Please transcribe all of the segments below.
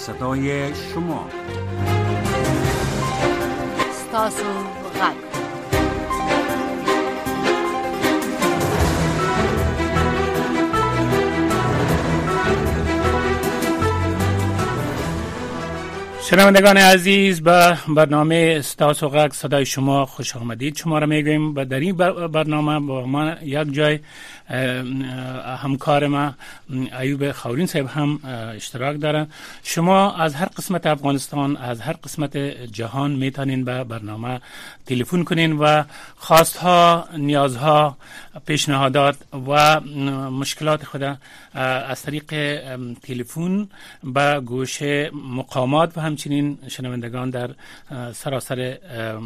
صدای شما. ستاسو غږ. شنوندگان عزیز، به برنامه ستاسو غږ صدای شما خوش آمدید. شما را میگویم و در این برنامه با ما یک جای همکار ما ایوب خاورین صاحب هم اشتراک دارن. شما از هر قسمت افغانستان، از هر قسمت جهان میتونین به برنامه تلفن کنین و خواستها، نیازها، پیشنهادات و مشکلات خود از طریق تلفن به گوش مقامات و همچنین شنوندگان در سراسر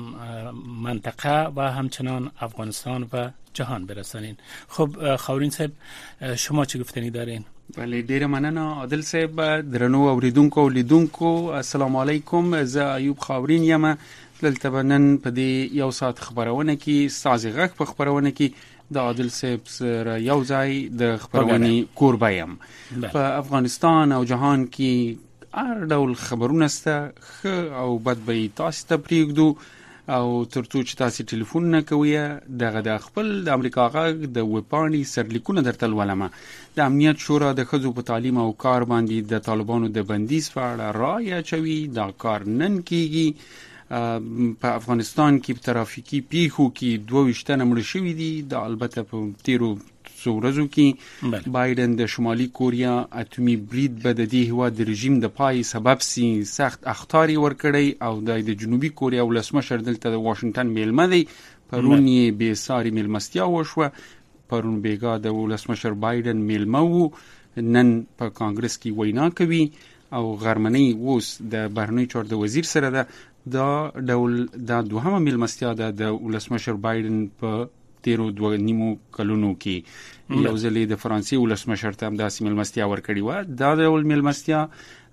منطقه و همچنان افغانستان و جهان برسانین. خب خاورین صاحب، شما چه گفتنی دارین؟ بله، ډیره مننه عادل صاحب. درنو اوریدونکو لیدونکو، السلام علیکم. زه ایوب خاورین یم. دلته نن په دې یو ساعت خبرونه کې سازي غږ په خبرونه کې د عادل صاحب سره یو ځای د خبرونې کوربه یم. په افغانستان او جهان کې هر ډول خبرونه سته، ښه او بد به تاسو ته پرېږدو او ترڅو چې تاسو ټلیفون نه کوئ دغه د خپل د امریکا غږ د ویبپاڼې سرلیکونه درته لولم. د امنیت شورا د ښځو په تعلیم او کار باندې د طالبانو د بندیز په اړه رایه اچوي. دا کار نن کیږي. په افغانستان کې په ترافیکي پیښو کې 22 تنه مړه شوي دي. دا البته په تیرو څو ورځو کې بایدن د شمالي کوریا اټومي برید به د دې هیواد د رژیم د پای سبب سي سخت اخطاری ورکړی او د جنوبي کوریا ولسمشر دلته د واشنگټن میلمه دی. پرون یې بې ساري میلمستیا وشوه. پرون بیګا د ولسمشر بایدن میلمه وو، نن په کانګرس کې وینا کوي او غرمنۍ اوس د بهرنیو چارو د وزیر سره ده. دا ډول دا دوهمه میلمستیا ده د ولسمشر بایدن په تیرو 2.5 کلونو کې. یو ځل د فرانسې ولسمشر ته هم داسې میلمستیا ورکړې و. دا ډول میلمستیا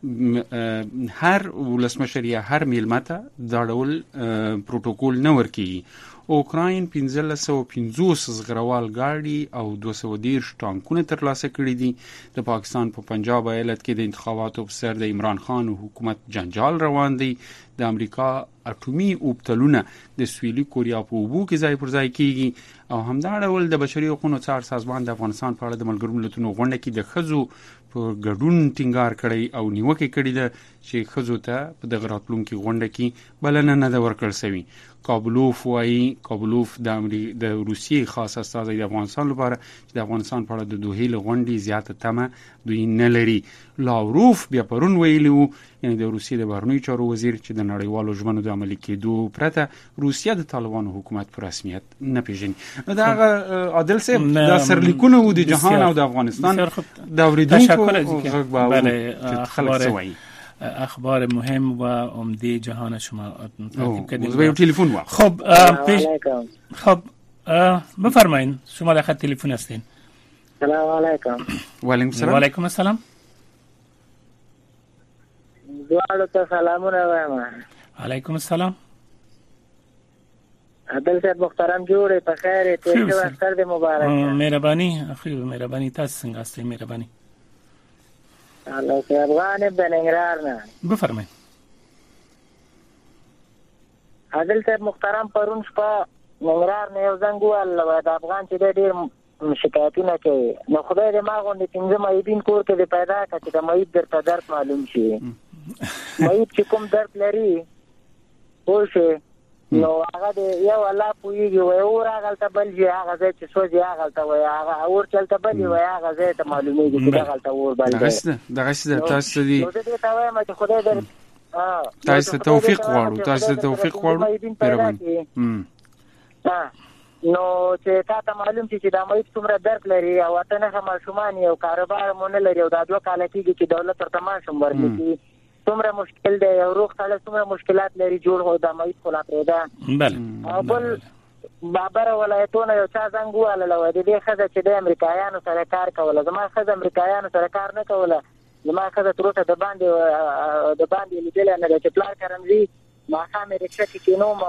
هر ولسمشر یا هر میلمه ته دا ډول پروتوکول نه ورکوي. اوکراین 1550 زغروال ګاډي او 210 ټانکونه ترلاسه کړي دي. د پاکستان په پنجاب ایالت کې د انتخاباتو په سر د عمران خان حکومت جنجال روان دی. د امریکا اټومي اوبتلونه د سویلي کوریا په اوبو کې ځای پر ځای کیږي او همدا ډول د بشري حقوقو څار سازمان د افغانستان په اړه د ملګرو ملتونو غونډه کې د ښځو په ګډون ټینګار کړی او نیوکه کړې ده چې ښځو ته په دغه راتلونکي غونډه کې بلنه نه ده ورکړل شوې. کابلوف وايي، کابلوف د روسیې خاص استازی د افغانستان لپاره چې د افغانستان په اړه د دوحې غونډې زیاته تمه دوی نه لري. لاوروف بیا پرون ویلی وو، یعنی د روسیې د بهرنیو چارو وزیر، چې د نړیوالو ژمنو د عملي کېدو پرته روسیه د طالبانو حکومت په رسمیت نه پیژني. دا عادل صاحب دا سرلیکونه وو د جهان او د افغانستان د اوریدونکو غږ باور خلک سوي اخبار مهم و عمده جهان شما ترتیب کردید. تلفن و خب بفرمایید، شما در خط تلفن هستین. سلام علیکم. و علیکم السلام. و علیکم السلام. دوالو ته سلامونه وایم. علیکم السلام. عادل صاحب محترم جوړې په خیر ته څه وختر دې مبارک. مهرباني اخی، مهرباني. تاسو څنګه استئ؟ مهرباني. الله که افغان بننګرار نه. بفرمایئ. عادل صاحب محترم، پرون شپه ننګرهار نه یو زنګ ووهل د افغان چې ډېر شکایتونه کوي. نو خدای دې ما غوندې 15 معیبین کور کې دې پیدا کړه چې د معیب درته درد معلوم شي. معیب چې کوم درد لري پوه شي نو هغه دې یو الله پوهېږي. وایي اور هغلته بل شي، هغه ځای چې سوځي هغلته وایي، هغه اور چې هلته بل وي وایي هغه ځای ته معلومېږي چې دغلته اور بل دی. دغسې ده. تاسو دې نو زه دې ته وایم چې خدای در تاسو ته توفیق غواړو. تاسو ته توفیق غواړو. مهرباني. نو چې تا ته معلوم شي چې دا معیب څومره درد لري او اته نښه ماشومان یو کاروبار مو نه لري او دا 2 کاله کېږي چې دولت ورته ماشوم ورکړي، څومره مشکل دی. یو روغ سړی څومره مشکلات لري جوړ هو دا معیب خو لا پرېږده. او بل بابر ولایتونه یو چا زنګ ووهلله، وایي د دې ښځه چې د امریکایانو سره کار کوله. زما ښځه امریکایانو سره کار نه کوله. زما ښځه تر اوسه د باندې لیدلی نه ده چې پلار کرمزي ماښام رکشه کې کینوم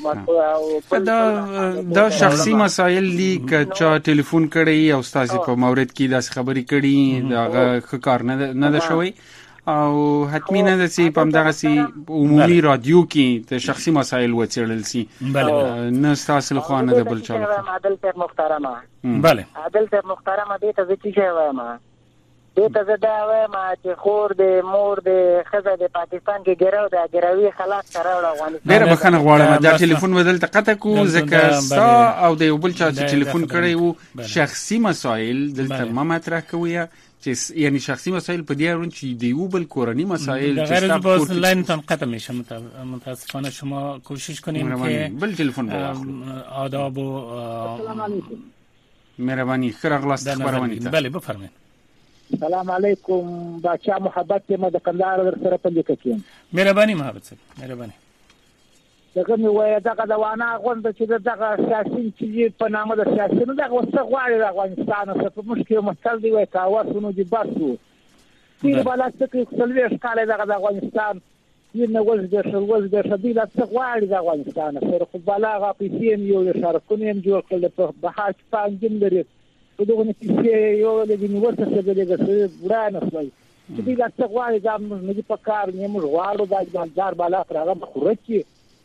او دا شخصي مسایل دي که چا ټلیفون کړی او ستاسو په مورد کې داسې خبرې کړي دا ښه کار نه ده شوی. او حتمی نه د سی په دغه سی عمومي رادیو کې د شخصي مسایل وڅېړل سي نه تاسو له خوانه د بل چا عادل صاحب محترمه بله عادل صاحب محترمه دې ته څه شی وایم دې ته دا وایم چې خور د مور د خزه د پاکستان کې ګراو د ګراوي خلاص کراوړ افغانستان ډېر بخنه غواړم دا ټلیفون بدل ته قطع کو ځکه ستا او د یو بل چا چې ټلیفون کړی وو شخصي مسایل دلته ما مطرح کوي چې یعنی شخصي مسایل په دې اړه چې د یو بل کورنی مسایل چې غیر باز لاین تن قطع میشه متاسفانه شما کوشش کنیم که بل ټلیفون واخلو آداب و السلام علیکم مهرباني خرغلاس خبرونه ته بله بفرمایئ السلام علیکم بچا محبت ما د کندهار در سره په لیکه کې مهرباني محبت صاحب مهرباني دغه مې وایي دغه د وانا غونډه چې دغه سیاسي چې په نامه د سیاسي نه دغه وسه غواړي د افغانستان څخه په مشکل مسل دی وای کاوه د باسو چې بلاسته کې څلوي ښکاله دغه د افغانستان ینه وز د شدي لا څه غواړي د افغانستان سره خو بلاغه پیسې یو شارکونه جوړ کړل په بحث پانګم لري په دغه کې یو له یونیورسيټي د دغه ورانه شوی چې دې لا څه غواړي دا موږ په کار نه موږ غواړو دا ځار بالا پرغه خورچی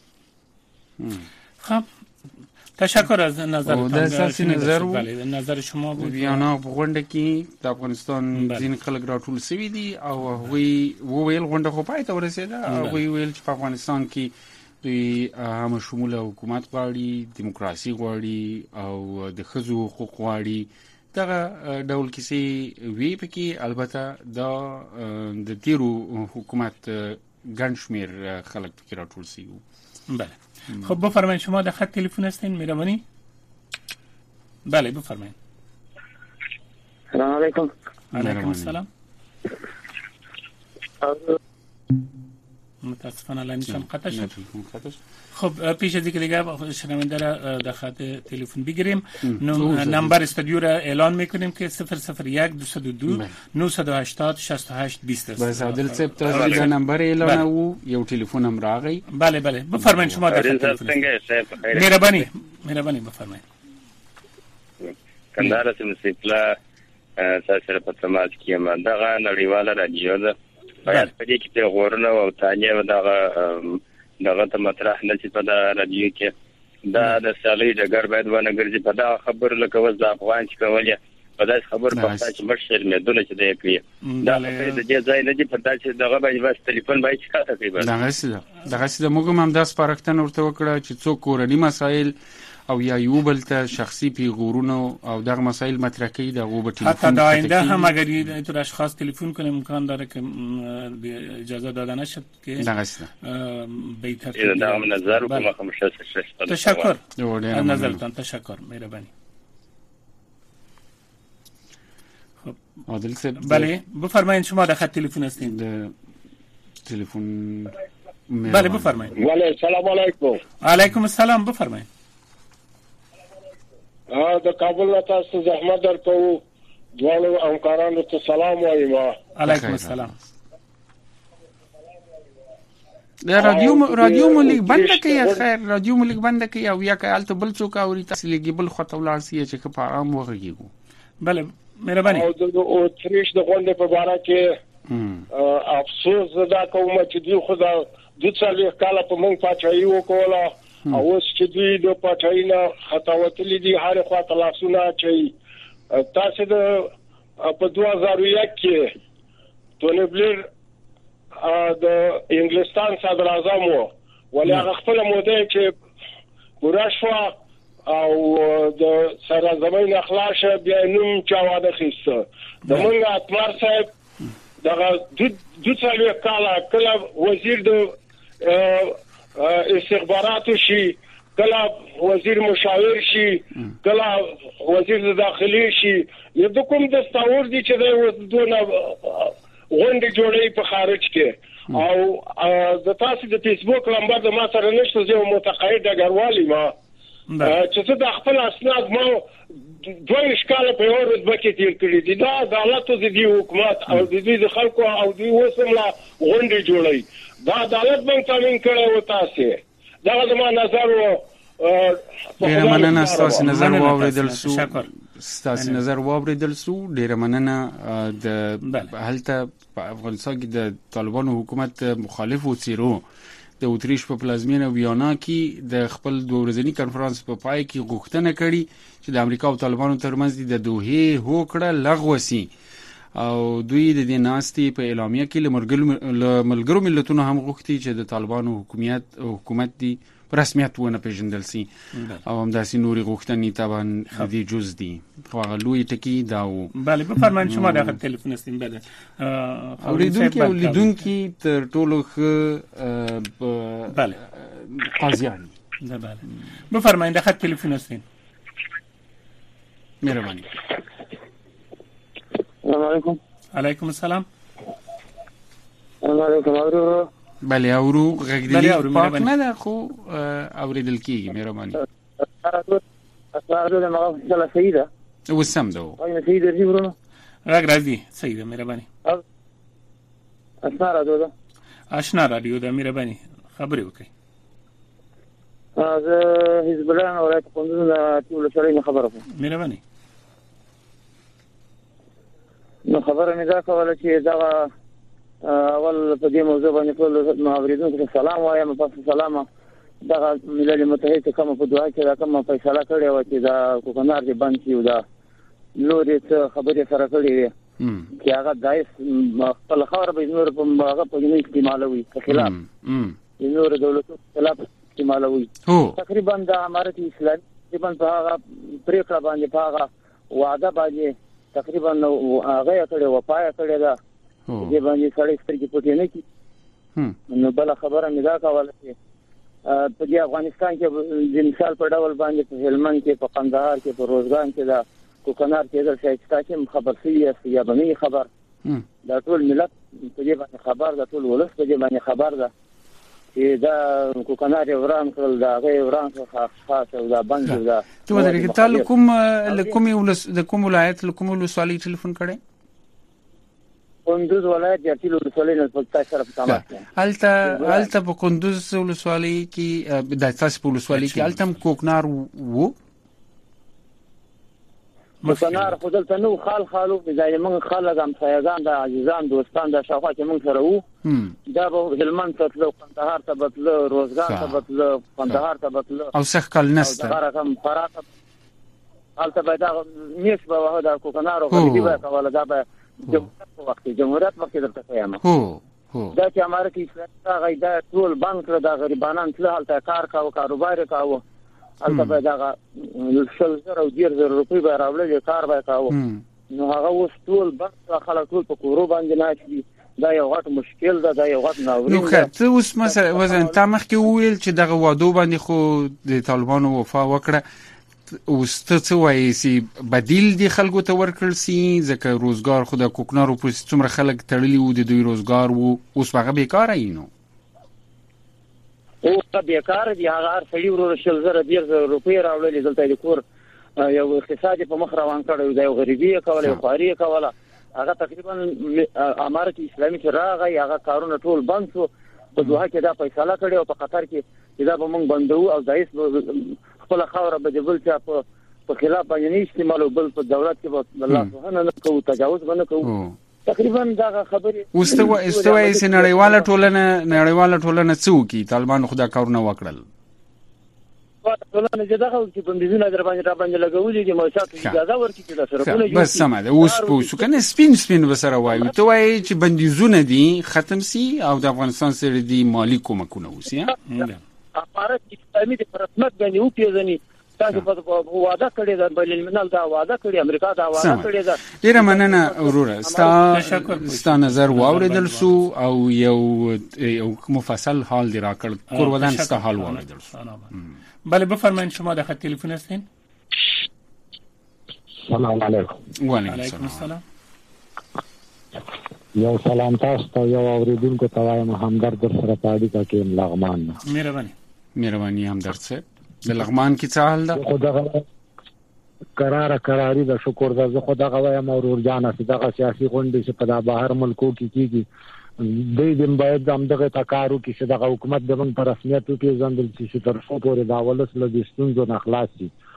خب تشکر از نظرتان بله نظر شما بود بیانا په غونډه کې د افغانستان ځین خلک راټول شوي دي او وی ویل غونډه خو پای ته ورسېده او ویل چې په افغانستان کې دوی هم شموله حکومت غواړي دیموکراسي غواړي او د ښځو حقوق غواړي دغه ډول کیسې وی پکې البته دا د تیرو حکومت ګڼ شمېر خلک پکې راټول شوي بله خب بفرمایید شما در خط تلفن هستین مهربانی بله بفرمایید سلام علیکم علیکم السلام متاسفانه لانشم قطع شد خب پیش از اینکه دیگه شنونده را در خط تلفن بگیریم نمبر استودیو را اعلان میکنیم که 001 202 980 68 20 است. بس عادل صاحب تاسو دا نمبر اعلان او یو تلفن هم راغی. بله بله بفرمایید شما در خط تلفن. مهربانی بفرمایید. کندهار سیمسیپلا سره په تماس کې ما دغه نړیواله رادیو ده باید په دې کې ته غوړنه او تانیه دغه ته مطرح نه چې په رادیو کې دا د سالي جګر باید ونه ګرځي په دا خبر لکه وز د افغان چې کولې په داس خبر په تاسو چې مشر مې دونه چې دی کوي دا د دې ځای نه دي په تاسو دغه باید بس ټلیفون باید ښه تقریبا دغه څه د موږ هم داس پارښتنه ورته وکړه چې څوک کورنی مسایل او یا یو بل ته شخصي پیغورونو او دغه مسائل مطرح کوي دغه به ټلیفون حتی دا آینده هم اگر اینطور اشخاص تلفن کنه امکان داره که اجازه داده نشد که به ترتیب دا نظر کوم خمسه تشکر از نظرتان تشکر مهربانی خب عادل صاحب بله بفرمایید شما در خط تلفن هستید تلفن بله بفرمایید بله سلام علیکم علیکم السلام بفرمایید د کابل تاسو زحمت درکو دوه همکارانو ته سلام وایم علیکم السلام رادیو ملک بند کړئ خیر رادیو ملک بند کړئ او یا کالته بل څوک اوري تاسو لګي بل خطه ولار سي چې په آرام وغږیږو بله مهرباني او د تریش د غونډې په اړه کې افسوس دا کوم چې دوی خدا د څلور کاله په مونږ پاتایي وکوله او اوس چې دوی د پټاینا خطاوتلې دي هر خوا تلاسونه چي تاسو د په 2001 کې ټونی بلیر د انګلستان صدر اعظم ولې هغه خپل موده چې ګوراشوا او د سره زمين اخلاص بیا نوم چا واده خسته د مونږ اتمر صاحب دغه د څلور کاله کله وزیر د استخباراتو شي کله وزیر مشاور شي کله وزیر داخلي شي یو کوم د ستاور دي چې دونه غونډې جوړې په خارج کې او د تاسو د فیسبوک نمبر د ما سره نشته زه متقاعد ډګروالي ما چې د خپل اسناد ما دوه اشکال په یو رتبه کې تیر کړی دي دا عدالت د دې حکومت او د دې خلکو او د وسمله غونډې جوړې دا عدالت باندې تامین کړی و تاسو دا زما نظر و په مننه تاسو نظر واوریدل شو ستاسو نظر واوریدل سو. ډیره مننه. د هلته په افغانستان کې د طالبانو حکومت مخالفو څیرو د اوتریش په پلازمینه ویانا کې د خپل 2 ورځنی کانفرنس په پای کې غوښتنه کړې چې د امریکا او طالبانو ترمنځ د دوحې هوکړه لغوه شي او دوی د دې ناستې په اعلامیه کې له ملګرو ملتونو هم غوښتي چې د طالبانو حکومت دی رسمیت ونه پیژندل سي او هم داسې نوري غوښتنې طبعا د دې جز دي. خو هغه لوی ټکی دا و. بله بفرمایئ شما د تلیفون استیم. بله اوریدونکي تر ټولو بله قاضیان. بله بفرمایئ د تلیفون استیم. مهرباني. السلام علیکم. علیکم السلام. السلام علیکم. بله اورو غږدلی پاک نه ده خو اوریدل کیږي. مهرباني. اسماء ده مغفله سیده وسم ده وای سیده دی ورونو راګ راځي. سیده مهرباني. اسماء ده آشنا رادیو ده. مهرباني خبرې وکړئ. زه حزب الله ولایت کندوز نه ټول سره خبره کوم. مهرباني. نو خبره مې دا کوله چې دا اول په دې موضوع باندې ټول ماوریدونکو ته سلام وایم. پس سلام دا ملل متحد کوم په دعا کې دا کوم فیصله کړې و چې دا کوکنار دې بند شي او دا نورې څه خبرې سره کړې وي چې هغه دایس خپل خبره به نور په هغه په دې استعمالوي په خلاف نور دولتو خلاف استعمالوي. تقریبا دا امارت اسلامي تقریبا په هغه پریکړه باندې په هغه وعده باندې تقریبا هغه کړې و پای کړې دا دې باندې سړی سترګې پټې نه کی. نو بل خبره مې دا کوله چې په دې افغانستان کې د مثال په ډول باندې په هلمند کې په قندهار کې په روزګان کې دا کوکنار کې د شایسته کې خبر سي یا باندې خبر دا ټول ملت په دې باندې خبر دا ټول ولس په دې باندې خبر ده چې دا کوکنار وران کړل دا غي وران خاص او دا بند دا. ته ودرې تعلق کوم ولایت کوم ولسوالۍ ټلیفون کړي؟ کندوز ولایت د ټیلو ولسوالۍ نه په تاسو سره تماس کوم. الته په کندوز ولسوالۍ کې د تاسو په ولسوالۍ کې التم کوکنار وو کوکنار خو دلته نو خالو په ځای موږ خلک هم سایه‌ګان د عزیزان دوستان د شاوخوا کې موږ سره وو. دا به هلمند ته تلو قندهار ته بتلو روزګان ته بتلو قندهار ته بتلو او څخه کال نسته دا رقم فرات الته به دا میش به واه دا کوکنار او دې به کوله دا به جمهوریت وخت درته وایم. دا چې امارت اسلام غیدا ټول بانک کړ دا غریبانان ټول حالت کار کاوه کاروبار کاوه البته به دا 100,000 روپۍ به راوړل کار به کاوه. نو هغه اوس ټول بانک خلک ټول په کورو باندې ناشي. دا یو غټ مشکل ده. دا یو غټ ناورین. نو ته اوس مثلا وزن تا مخکې ویل چې دغه وادو باندې خو د طالبانو وفا وکړه. اوس ته څه وایي چې بدیل دي خلکو ته ورکړل سي ځکه روزګار خو د کوکنارو په څومره خلک تړلي وو د دوی روزګار وو اوس هغه بیکاره یې نو او بیکاره دي. هغه هر سړي ورو 100,000 روپۍ راوړلې دلته د کور یو اقتصادي په مخ روان کړی دی. یو غریبي کوله یو خواري کوله. هغه تقریبا امارت اسلامي چې راغی هغه کارونه ټول بند شو. په دوحه کې دا فیصله کړې او په قطر کې دا به موږ بندو او دایس خپل خاوره به د بل چا په خلاف باندې استعمال او بل په دولت کې به الله سبحانه نه کوو تجاوز باندې کوو. تقریبا دا خبره استوای چې نړیواله ټولنه څوکي طالبان خدا کارونه وکړل. ټولنه چې دا چې بندیزونه در باندې لګولې دي موثق اجازه ورکړي چې دا سره کوي. بس سم ده. اوس په شو کنه سپین وسره وایي ته وایي چې بندیزونه دي ختم سي او د افغانستان سره دي مالی کومکونه وسی. امارت اسلامي د رسمیت باندې او پیژني. تاسو په وعده کړی دا بین الملل دا وعده کړی امریکا دا وعده کړی دا. ډیره مننه وروره ستا نظر واوریدل سو او یو مفصل حال دی راکړ کور ودان ستا حال واوریدل سو. بله بفرمایئ شما د خط تلیفون هستین. سلام علیکم. و علیکم السلام. یو سلام تاسو ته یو اوریدونکو ته وایم همدرد سره پاډی کا کې لغمان. مهرباني همدرد سره د لغمان کې څه حال ده؟ خدای قراری د شکر ده. زه خدای غوایم اورور جان چې دغه سیاسي غونډې چې په بهر ملکو کې کیږي دوی د باید دغه تکارو کې چې دغه حکومت د من پر رسمیت کې ځندل چې تر څو پورې دا ولس له دستونو نه خلاص شي.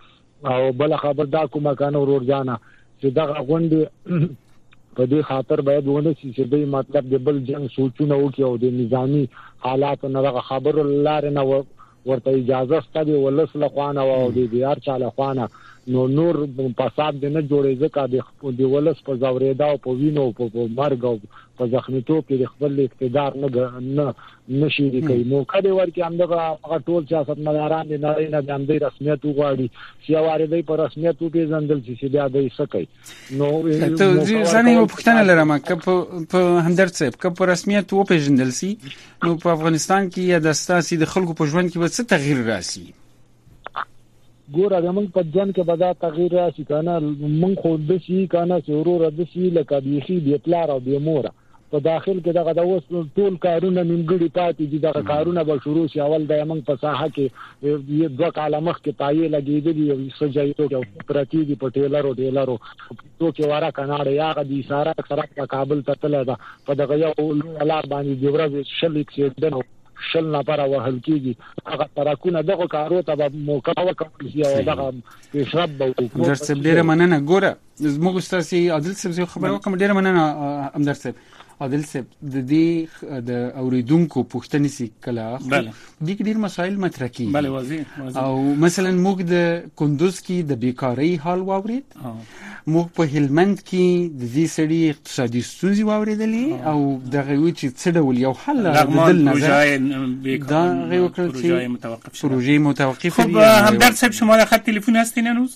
او بل خبر دا کومه کنه ورور جانا چې دغه غونډه په دې خاطر باید ونه شي چې دوی مطلب د بل جنگ سوچونه وکړي او د نظامی حالات نه خبر الله نه ورته اجازه ستدي ولس له خوانه او د دیار چاله خوانه نور فساد نه جوړي ځکه د ولس په زوریدا او په وینو په مرګ او په زخمیتوب کې خپل اقتدار نه نشي کوي نو کله ورکه همدغه ټول سیاستمداران نه نه د اندې رسمیت وغواړي چې واردې په رسمیت په ځندل چې بیا د سکي نو ته ځنې یو پښتنه لرم په همدرد صاحب که په رسمیت و پیژندل سي نو په افغانستان کې یا د ستاسي د خلکو په ژوند کې به څه تغییر راسي ګوره زمونږ په ځان کې به دا تغییر راشي کنه مونږ خو د شي کنه چې ورور د شي لکه بيخي بي پلار او بي مور په داخل کې دغه د اوس ټول کارونه نیمګړي پاتې دي دغه کارونه به شروع شي اول د موږ په ساحه کې یو دوه کاله مخکې پایې لګېدلې او سجایي ټوکې پرتی دي په ټیلرو ټوکې واره کناړه یا د اشاره سره په کابل ته تلل دا په دغه یو لار باندې د ورځې شل اکسیډنټ شل نفر وهل کیږي هغه تراکونه دغه کارو ته موقع ورکول شي او دغه پیشرب به درس ډیره مننه ګوره زموږ استاد عادل صاحب خبره وکم ډیره مننه امدر صاحب عادل صاحب د دې د اوریدونکو پوښتنې سي کله د ډیر مسایل مطرح کیږي بله واضح او مثلا موږ د کندوز کې د بیکاری حال واورید موږ په هلمند کې د دې سړي اقتصادي ستونزې واوریدلې او دغه وی چې څه ډول یو حل بدل نظر دا غو کړ چې پروژه متوقف خب همدرد صاحب شما در خط تلفن هستین هنوز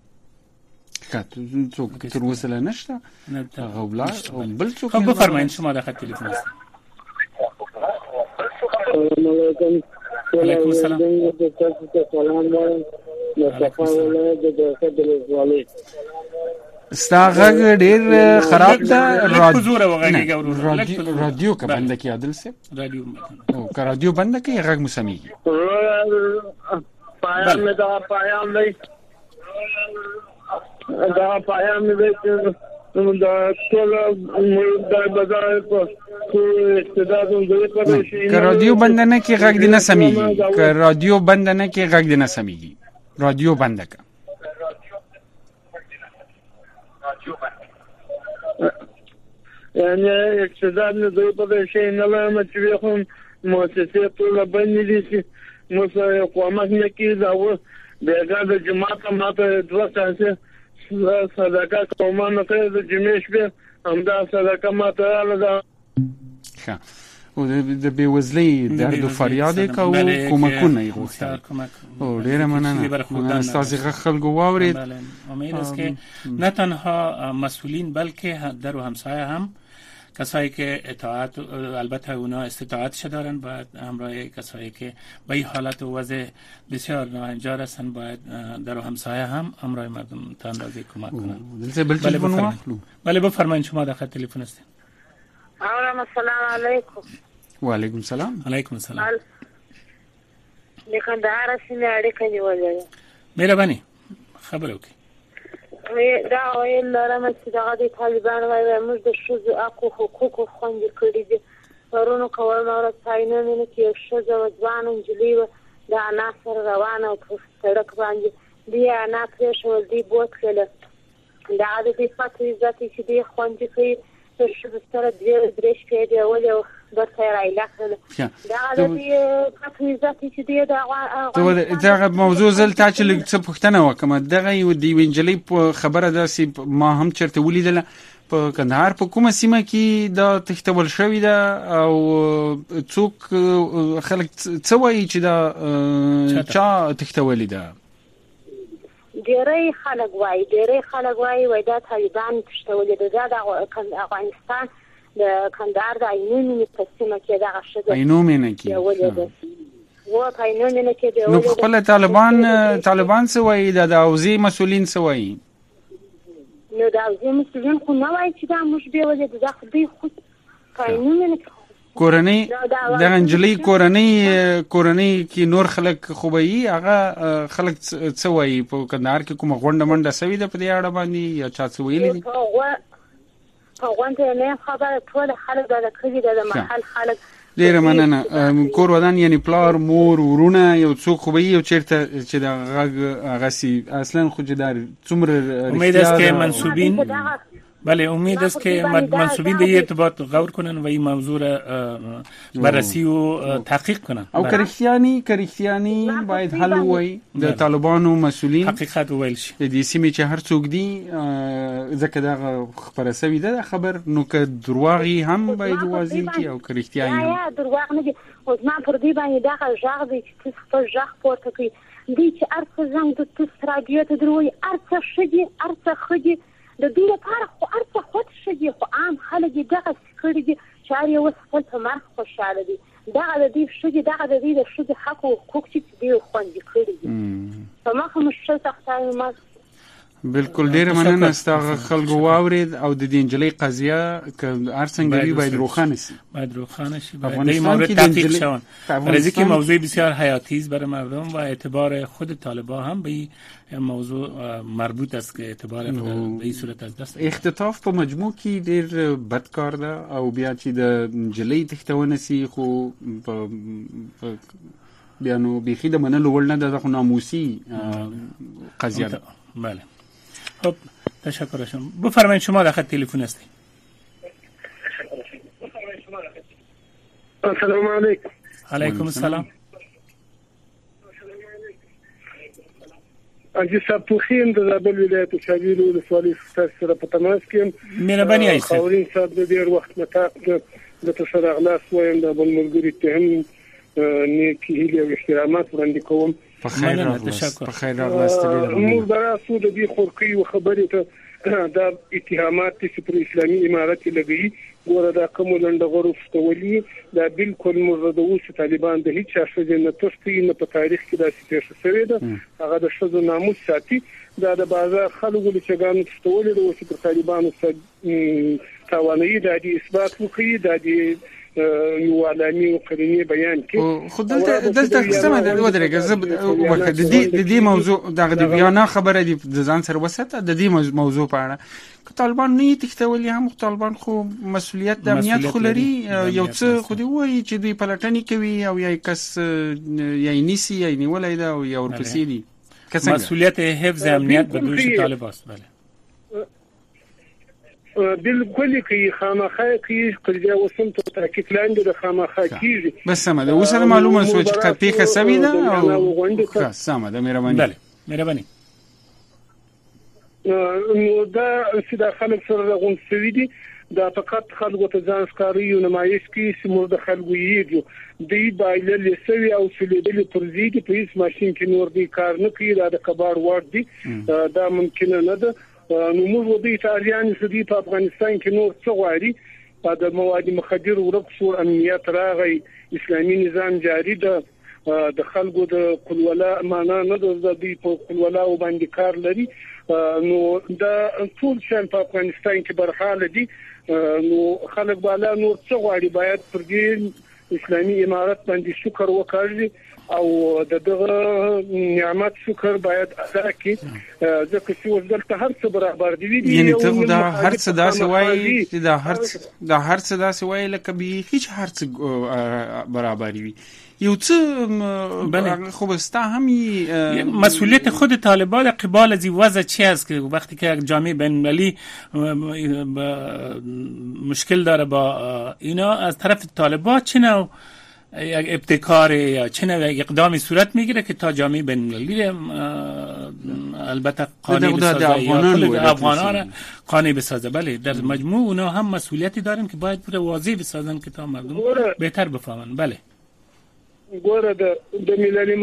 څوک تر وسله نشته غوبلا او بل څوک خب بفرمایید شما در خط تلفن هستین علیکم السلام استاغه ډیر خراب ده رادیو کا بند کی عادل سے رادیو او کا رادیو بند کی غږ مسمی پایان میں دا پایان نہیں دا پایان میں دا ټول د بازار په استعدادونو د پرشي کا رادیو بند نه کی غږ دینه سميږي کا رادیو بند نه کی غږ دینه سميږي رادیو بند کا یعنی اقتدار نه دوی په شي نه لامه چې هم مؤسسه ټول باندې دي موږ قومت نه کی دا و دغه د جماعت ماته دوه تاسو صدقه کومه ته د جمیش به همدا صدقه ماته له ښه او د بیوزلی درد و فریاد کو کمکونه غوښتل او ډیره مننه استاد خلکو واورید امید است که نه تنها مسئولین بلکه در و همسایه هم کسایی که اطاعت البته اونا استطاعتش دارن باید همراه کسایی که به این حالت و وضع بسیار ناهنجار هستن باید در و همسایه هم همراه مردم تا اندازه کمک کنن. بله بفرمایید شما در خط تلفن هستین. السلام علیکم. و علیکم السلام. علیکم السلام. نکندهار سیمه اړیکه نیولې. مهرباني خبرو کې. دا ویل لرم چې د طالبان وايي موږ د شذو حقوق خوندي کړی دي ورونو کول نور ځاینه نه کې شذو ځوان انجلی د انا سره روانه په سړک باندې دی انا پرې شو دی بوتله دا د دې فاتې ذاتي چې دی خوندي کوي چې شذو سره درې شپې دی ولې برته رايله دا د دې فاتې ذاتي چې دی دا موضوع زل تا چې څه پښتنه وکم دغه یو دی وینجلی په خبره داسي ما هم چرته ولیدله په کندهار په کومه سیمه کې دا تختول شوې ده او څوک خلک څه وایي چې دا چا تختولې ده ډېری خلک وایي دا طالبان تختولې ده د افغانستان د کندهار د عینومې په سیمه کې دغه شته عینومې کې و عینومې کې دی نو خپل طالبان څه وایي د اوزي مسولین څه وایي نو دا اوزي مسولین خو نه وایي چې دا موږ به ولې د خپل خود عینومې کورنۍ د انجلی کورنۍ کې نور خلک خوبي هغه خلک څه وایي په کندهار کې کوم غونډه منډه سوي ده په دې اړه باندې یا چا څه ویلي غونډه نه خبره ټول خلک د کلی د محل خلک ډیره مننه. کور ودان یعنی پلار مور ورونه یو څوک خو به یو چیرته چې د هغه غسی اصلا خو جدار څومره امید است که منسوبین بله امید است که منسوبین به ارتباط غور کنن و این موضوع را بررسی و تحقیق کنن. او کریختیانی باید حل وای د طالبانو مسؤلین حقیقت ویل شي د دې سیمې چې هر څوک دی ځکه دا خبره سوي ده خبر نو که دروغي هم باید واضح کی او کریختیانی یا دروغ نه دي. اوس ما پر دې باندې دا ژغ دی چې خپل ژغ پورته کوي دي چې ارڅ زنګ د تاسو رادیو ته دروي ارڅ شګي ارڅ خګي د دې لپاره خو ارڅ خود شګي خو عام خلک دغه سکړي دي چې اړ یو خپل په مرګ خوشاله دي دغه د دې شګي دغه د دې شګي حق او حقوق چې دی خوندې کړی دي په مخه مشکل تختای ما بالکل ډیره مننه ستاسو خلکو واورید او د دې انجلۍ قضیه که ارڅنګ باید روښانه شي در این مورد تحقیق شون. برای که موضوع بسیار حیاتی است برای مردم و اعتبار خود طالبان هم به این موضوع مربوط است که اعتبار به این صورت از دست اختطاف په مجموع کې ډیر بد کار ده او بیا چې د انجلۍ تختونه سي خو بیا نو بيخي د منلو وړ نه ده خو ناموسي قضیه ده. بله خب تشکر شما. بفرمایید شما در خط تلفن هستید. السلام علیکم. علیکم السلام. اجي صاحب د زابل ولایت شاویل ولسوالۍ سره په تماس کې مهرباني ایسه خاورین صاحب د ډیر وخت متاق د تشریح اغلاس وایم د بل ملګری ته هم نیکی هیله او احترامات وړاندې کوم. بخیر راغلاست. موږ دراسو د دې خورقي او خبرې ته د اتهامات چې پر اسلامي امارت لګي ګوره دا کوم لنډغرو فتولي دا بالکل مرده اوس طالبان د هیڅ څه نه تشتي نه په تاریخ کې داسې پیښه شوې ده. هغه د شذو ناموس ساتي دا د بازار خلکو چې ګانو فتولي د اوس پر طالبانو توانایي د اثبات وکړي د یو عالمي او قرینی بیان کې خو دلته سمه ده ودرېږه وکړه د دې موضوع دغه د بیان خبره دی د ځان سره وسته د دې موضوع په اړه که طالبان نه تختولي هم طالبان خو مسؤلیت د امنیت خو لري یو څه خو دی وایي چې دوی پلټنې کوي او یا کس یا نیسی یا نیولای دا او یا ورپسې دي مسؤلیت حفظ امنیت به دوش طالب است. بله بالکل کې خامخا کې قضیه وسم ته تاکید لاندې د خامخا کیږي بس سم ده اوس معلومه سوچ کپی خسوي ده او سم ده مهرباني. بله مهرباني. نو دا چې د خلک سره غونډې دي دا فقط خلکو ته ځان ښکاری او نمایش کې سمور د خلکو یې دی بایلل لسوي او سلیدل پرزيدي په هیڅ ماشين کې نور دی کار نه کوي دا د کبار ورډ دی دا ممکن نه ده. نو موږ د ایتاليان سدي په افغانستان کې نور څه غواړي د مواد مخدر ورک شو امنیت راغی اسلامي نظام جاری ده د خلکو د قلولا معنا نه د دې په قلولا باندې کار لري. نو دا ټول شان په افغانستان کې برخاله دي. نو خلک بالا نور څه غواړي باید پر دې اسلامي امارت باندې شکر وکړي او دغه نعمت شکر باید ادا کړي ځکه چې ورته هر څه برابر دي. یعنی ته دا هر څه داسې وایي چې دا هر څه داسې وایي لکه به هیڅ هر څه برابر وي یو څه خب استا هم مسئولیت خود طالبان قبال از این وضع چی است که وقتی که جامعه بین‌المللی مشکل داره با اینا از طرف طالبان چه نوع یک ابتکار یا چه نوع اقدامی صورت میگیره که تا جامعه بین‌المللی البته قانع بسازه یا کل افغانان قانع بسازه. بله در مجموع اونا هم مسئولیتی دارن که باید پور واضح بسازن که تا مردم بهتر بفهمن. بله ګوره د ملل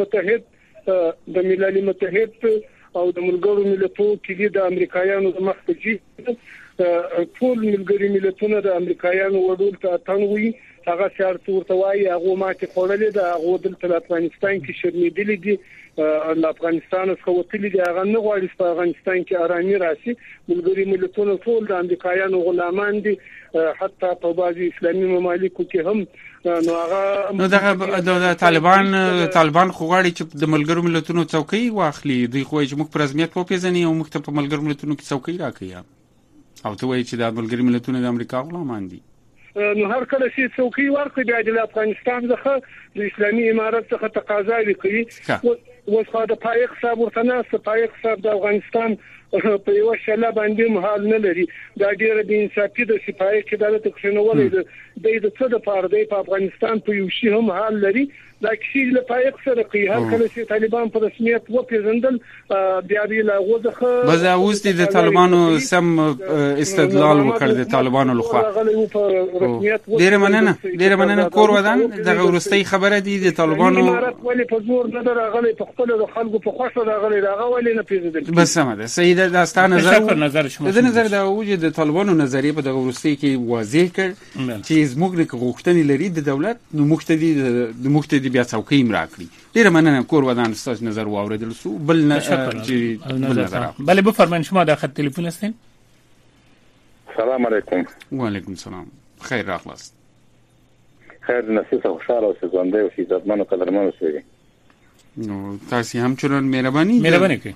متحد او د ملګرو ملتونو کې د امریکایانو د مخکې ټول ملګری ملتونه د امریکایانو وډول ته تنوي هغه شرط ورته وایي هغه ماته خورلې ده هغه د افغانستان کې شرمېدلې دي د افغانستان څخه وتلې دي هغه نه غواړي په افغانستان کې آرامي راشي. ملګری ملتونه ټول د امریکایانو غلامان دي حتی په بعضي اسلامي ممالکو کې هم. نو دغه طالبان خو غواړي چې د ملګرو ملتونو څوکۍ واخلي دوی خو چې موږ پر رسمیت وپیژني او موږ ته په ملګرو ملتونو کې څوکۍ راکړي او ته وایي چې د ملګرو ملتونو د امریکا غلامان دي. نو هر کله چې څوکۍ ورکړي بیا د افغانستان څخه د اسلامي امارت څخه تقاضا وکړي وسخه د پایق صاحب ورته پایق صاحب د افغانستان په یو شله باندې محال نه لري دا ډیره د انصافي د سپایق کې د تکشنولې د څه د پاره په افغانستان په یو شی هم حال لري دا کیسې له پایق سره کوي هر کله چې طالبان په رسمیت وپیژندل بیا لا غوځخه بس اوس د طالبانو سم استدلال وکړ د طالبانو لخوا ډیره مننه کور ودان د ورستۍ خبره دي د طالبانو امارات ولې په زور نه راغلي په خپل د خلکو په خوښه راغلي راغلي نه پیژندل بس سم ده سید داستان نظر شما د نظر د وجود د طالبانو نظریه په د ورستۍ کې واضح کړ چې زموږ د غوښتنې لري د دولت نو مختدي بیا څوکۍ مراکړي ډیره مننه کور ودان ستاسو نظر واوریدل سو بل نظر بله بفرمایید شما در خط تلفن هستین سلام علیکم و علیکم السلام خیر راغلاست خیر نصیحت خوشاله او سزنده او عزتمن او قدرمن اوسئ نو تاسو هم چنان مهرباني کوي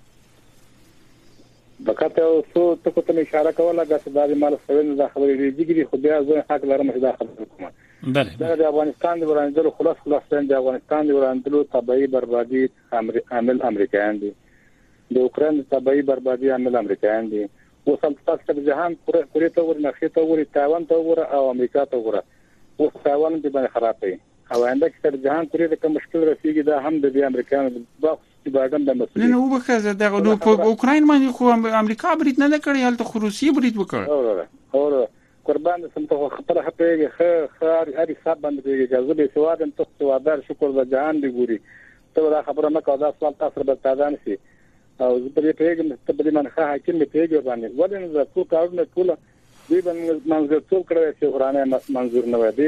بکته او څه ته کوم اشاره کوله چې دا د مال سوین د خبرې دیګری خو بیا زه حق لرم چې دا خبره وکړم بله د افغانستان د ورانځلو خلاص د افغانستان د ورانځلو طبيعي بربادي عامل امریکایان دي د اوکران طبيعي بربادي عامل امریکایان دي وصل تاسو د جهان پورې ته ورنخې ته ورې تایوان ته ور او امریکا ته ور او تایوان د باندې خرابې او انده چې د جهان پورې د کوم مشکل رسیدي دا هم د امریکایانو د باغم د مسؤلیت نه نو وکړه دا نو په اوکرين باندې خو امریکا برید نه کړی هلته خو روسیه برید وکړ او قربان سم ته خپل حقیقي خار هري حساب باندې جذبه سواد ته سوادار شکر د جهان دی ګوري ته دا خبره مکه دا سوال تاسو به تازان شي او زه په دې پیغام ته په دې منخه حاکم می پیغام باندې ولې نه ټول کارونه ټول دې باندې منظور ټول کړی چې قرآن منظور نه وي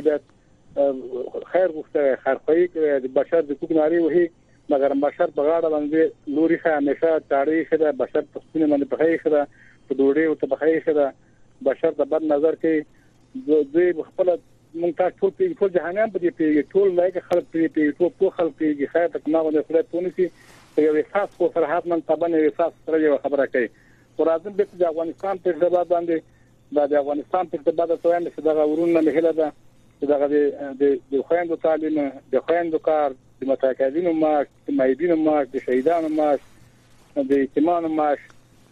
دې خیر غوښته خیر خوې د بشر د کوګناري وهي مګر بشر په غاړه باندې لوري خه همیشه تاریخ ده بشر په سپینه باندې په خې خره په ډوډۍ او په خې خره بشر د بد نظر کې دوی خپل مونږ تاسو ټول جهانیان په دې پیږي ټول لایق خلک پیږي ټول خلک پیږي خیر تک ما ونه سره تونسي یو احساس خو فرحت من تبنه احساس سره یو خبره کوي ورازم به د افغانستان په ځبا باندې د افغانستان په ځبا د توان چې دغه ورونه مهله ده چې دغه د خويندو تعلیم د خويندو کار د متقاعدینو معاش د مایدینو معاش د شهیدانو معاش د یتیمانو معاش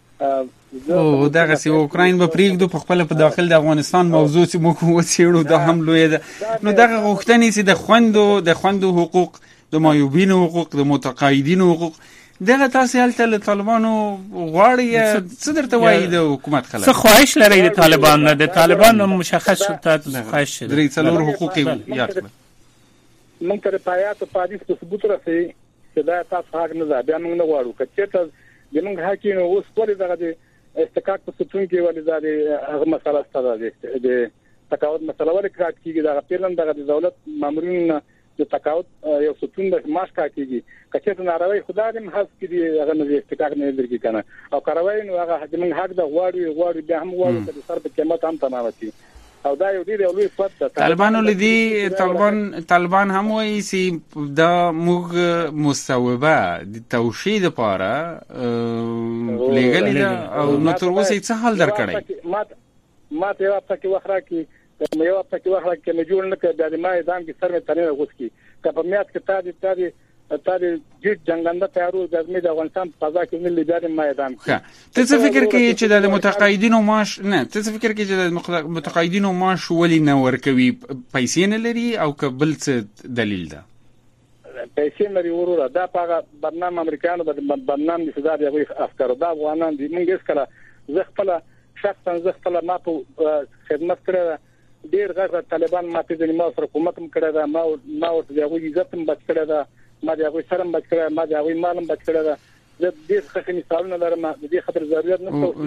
او دغه سی اوکراین په پریږدو په خپل په داخل د افغانستان موضوع چې موږ وڅېړو دا هم لوی ده نو دغه غوښتنې چې د خوندو حقوق د مایوبینو حقوق د متقاعدینو حقوق دغه تاسو هلته له طالبانو غواړي څه درته وایي د حکومت خلک څه خواهش لري د طالبان نه د طالبان مشخص شته خواهش درې څلور حقوق یاد کړئ موږ تر پایات په حدیث په ثبوت راځي چې دا تاسو حق نه ده بیا موږ نه غواړو کچته زمونږ حقینو اوس ولې دغه د استقاق په ستون کې ولې دا هغه مسله ستاسو د تقاعد مسله ولې کار کیږي دا پیلن دغه د دولت مامورین د تقاعد یو ستون د ماش کار کیږي کچته ناروي خدای دې محض کړي هغه نه استقاق نه درګي کنه او کاروي نو هغه زمونږ حق د غواړي بیا هم غواړي چې سر په قیمت هم تمامتي او دا یو ډیر لوی صفت ده طالبانو لدی طالبان هم وایي چې دا موږ مستوبه د توشید لپاره لګل او نو تر اوسه څه حل درکړی ما ته یو پکې وخره کې یو پکې وخره کې نه جوړ نه کړ د ما ځان کې سر مې تنه غوښ کی کله میات کې تا د جټ جنگنده تیارو د ازمې د افغانستان په فضا کې نه لیدل میدان ته څه فکر کوي چې د متقاعدینو معاش نه ته څه فکر کوي چې د متقاعدینو معاش ولې نه ورکوي پیسې نه لري او کبل څه دلیل ده پیسې لري وروره دا په برنامه امریکایانو د برنامه د سزا دی افکار د افغانان دي موږ هیڅ کله زه خپل شخصا زه خپل ما په خدمت کړی ډیر غږ طالبان ما په ځینې ما سره حکومت هم کړی دا ما ورته یو عزت هم بچ کړی دا ما دا غوي سره بچ کړی ما دا غوي مالم بچ کړی دا د دې څخه مثالونه لرم د دې خبر ضرورت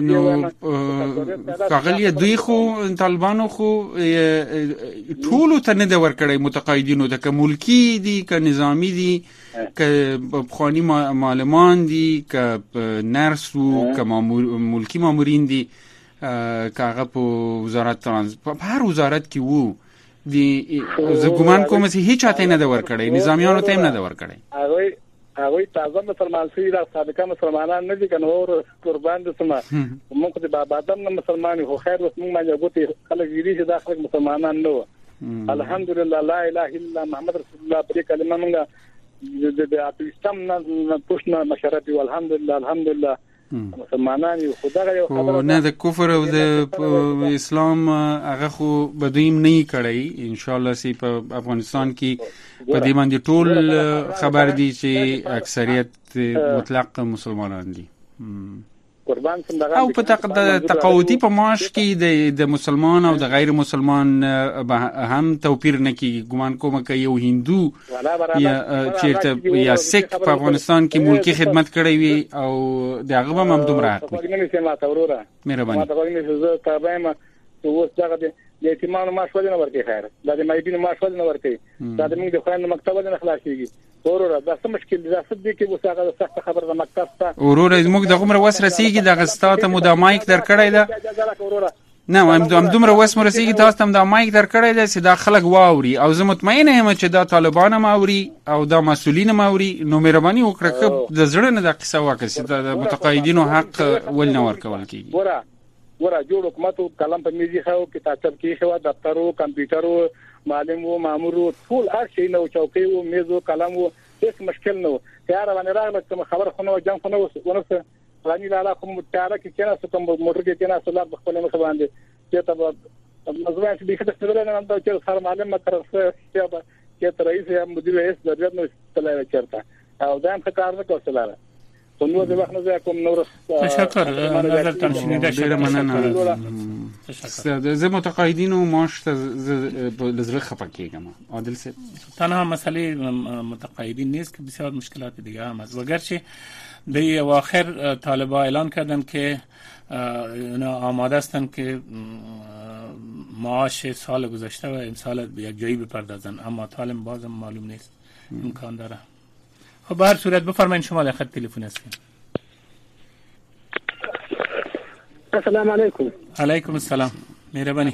نه کاغلی دوی خو طالبانو خو ټول ته نه ور کړی متقاعدینو ته ک ملکی دي ک نظامی دي ک بخوانی معلمان دي ک نرسو ک ملکی مامورین دي کاغه په وزارت په هر وزارت کې وو دی زه ګومان کوم چې هیڅ چاته نه دا ور کړی نظامیانو ته نه دا ور کړی هغه تازه مسلمان شي دا سابقه مسلمانان نه دي کنه اور قربان دي سما موږ د بابادم نه مسلمان خو خیر اوس موږ باندې غوته خلک دي چې دا خلک مسلمانان نه الحمدلله لا اله الا محمد رسول الله په کلمه موږ د اپیستم نه پښنه مشرت والحمدلله الحمدلله مسلمانان یو خدای یو خبره نه د کفر او د اسلام هغه خو بدویم نه کړی ان شاء الله سي په افغانستان کې په دې باندې ټول خبر دي چې اکثریت مطلق مسلمانان دي قربان څنګه او په تقاوتی په معاش کې د مسلمان او د غیر مسلمان هم توپیر نه کیږي ګمان کوم چې یو هندو یا چیرته یا سیک په افغانستان کې ملکی خدمت کړی وي او دغه به هم دومره حق وي مهرباني ما ته وایي زه تابعم چې اوس دغه د یتیمانو معاش ولې نه ورکړي خیر دا د مایبینو معاش ولې نه ورکړي دا د موږ د خوان مکتب ولې نه خلاصيږي وروره دا څه مشکل دي زه دې کې وساغه سخت خبر د مکتب ته وروره موږ د عمر وس رسیږي د غستاته مو د مایک در کړی دا نه هم دومره وس مو رسیږي تاسو ته د مایک در کړی دا چې دا خلک واوري او زه مطمئن یم چې دا طالبان ماوري او دا مسؤلین ماوري نو مهرباني وکړه د زړه نه د قصه وکړه چې د متقاعدینو حق ول نه ورکول کیږي ورا جوړ حکومت کلم په میزي خو کتابچه کې خو دفترو کمپیوټرو معلم او مامور ټول هر شي نو چوکۍ او میز او قلم او هیڅ مشکل نه و تیار باندې راغله کوم خبر خو نو جام خو نو ونسه غنی لاله کوم تیار کې کنه کوم موټر کې کنه اصله خپل مخ باندې چې ته مزوان چې دغه څه نه نن چې سر معلم مترسه چې رئیس یا مدیر رئیس درجه نو تلای چرته او دا هم کار نه کوله نو د وخت نه کوم نور تشکر نظر تنشینیده ډیر مننه تشکر زه متقاعدینو معاش ته لزر خفه کیږم عادل سه تنها مسئله متقاعدین نیست که بسیار مشکلات دیگه هم هست وگرچه به اواخر طالبا اعلان کردن که اینا آماده هستن که معاش سال گذشته و امسال به یک جایی بپردازن اما طالب بازم معلوم نیست امکان داره خب به هر صورت بفرمایید شما در خط تلفن هستید. السلام علیکم. علیکم السلام. مهربانی.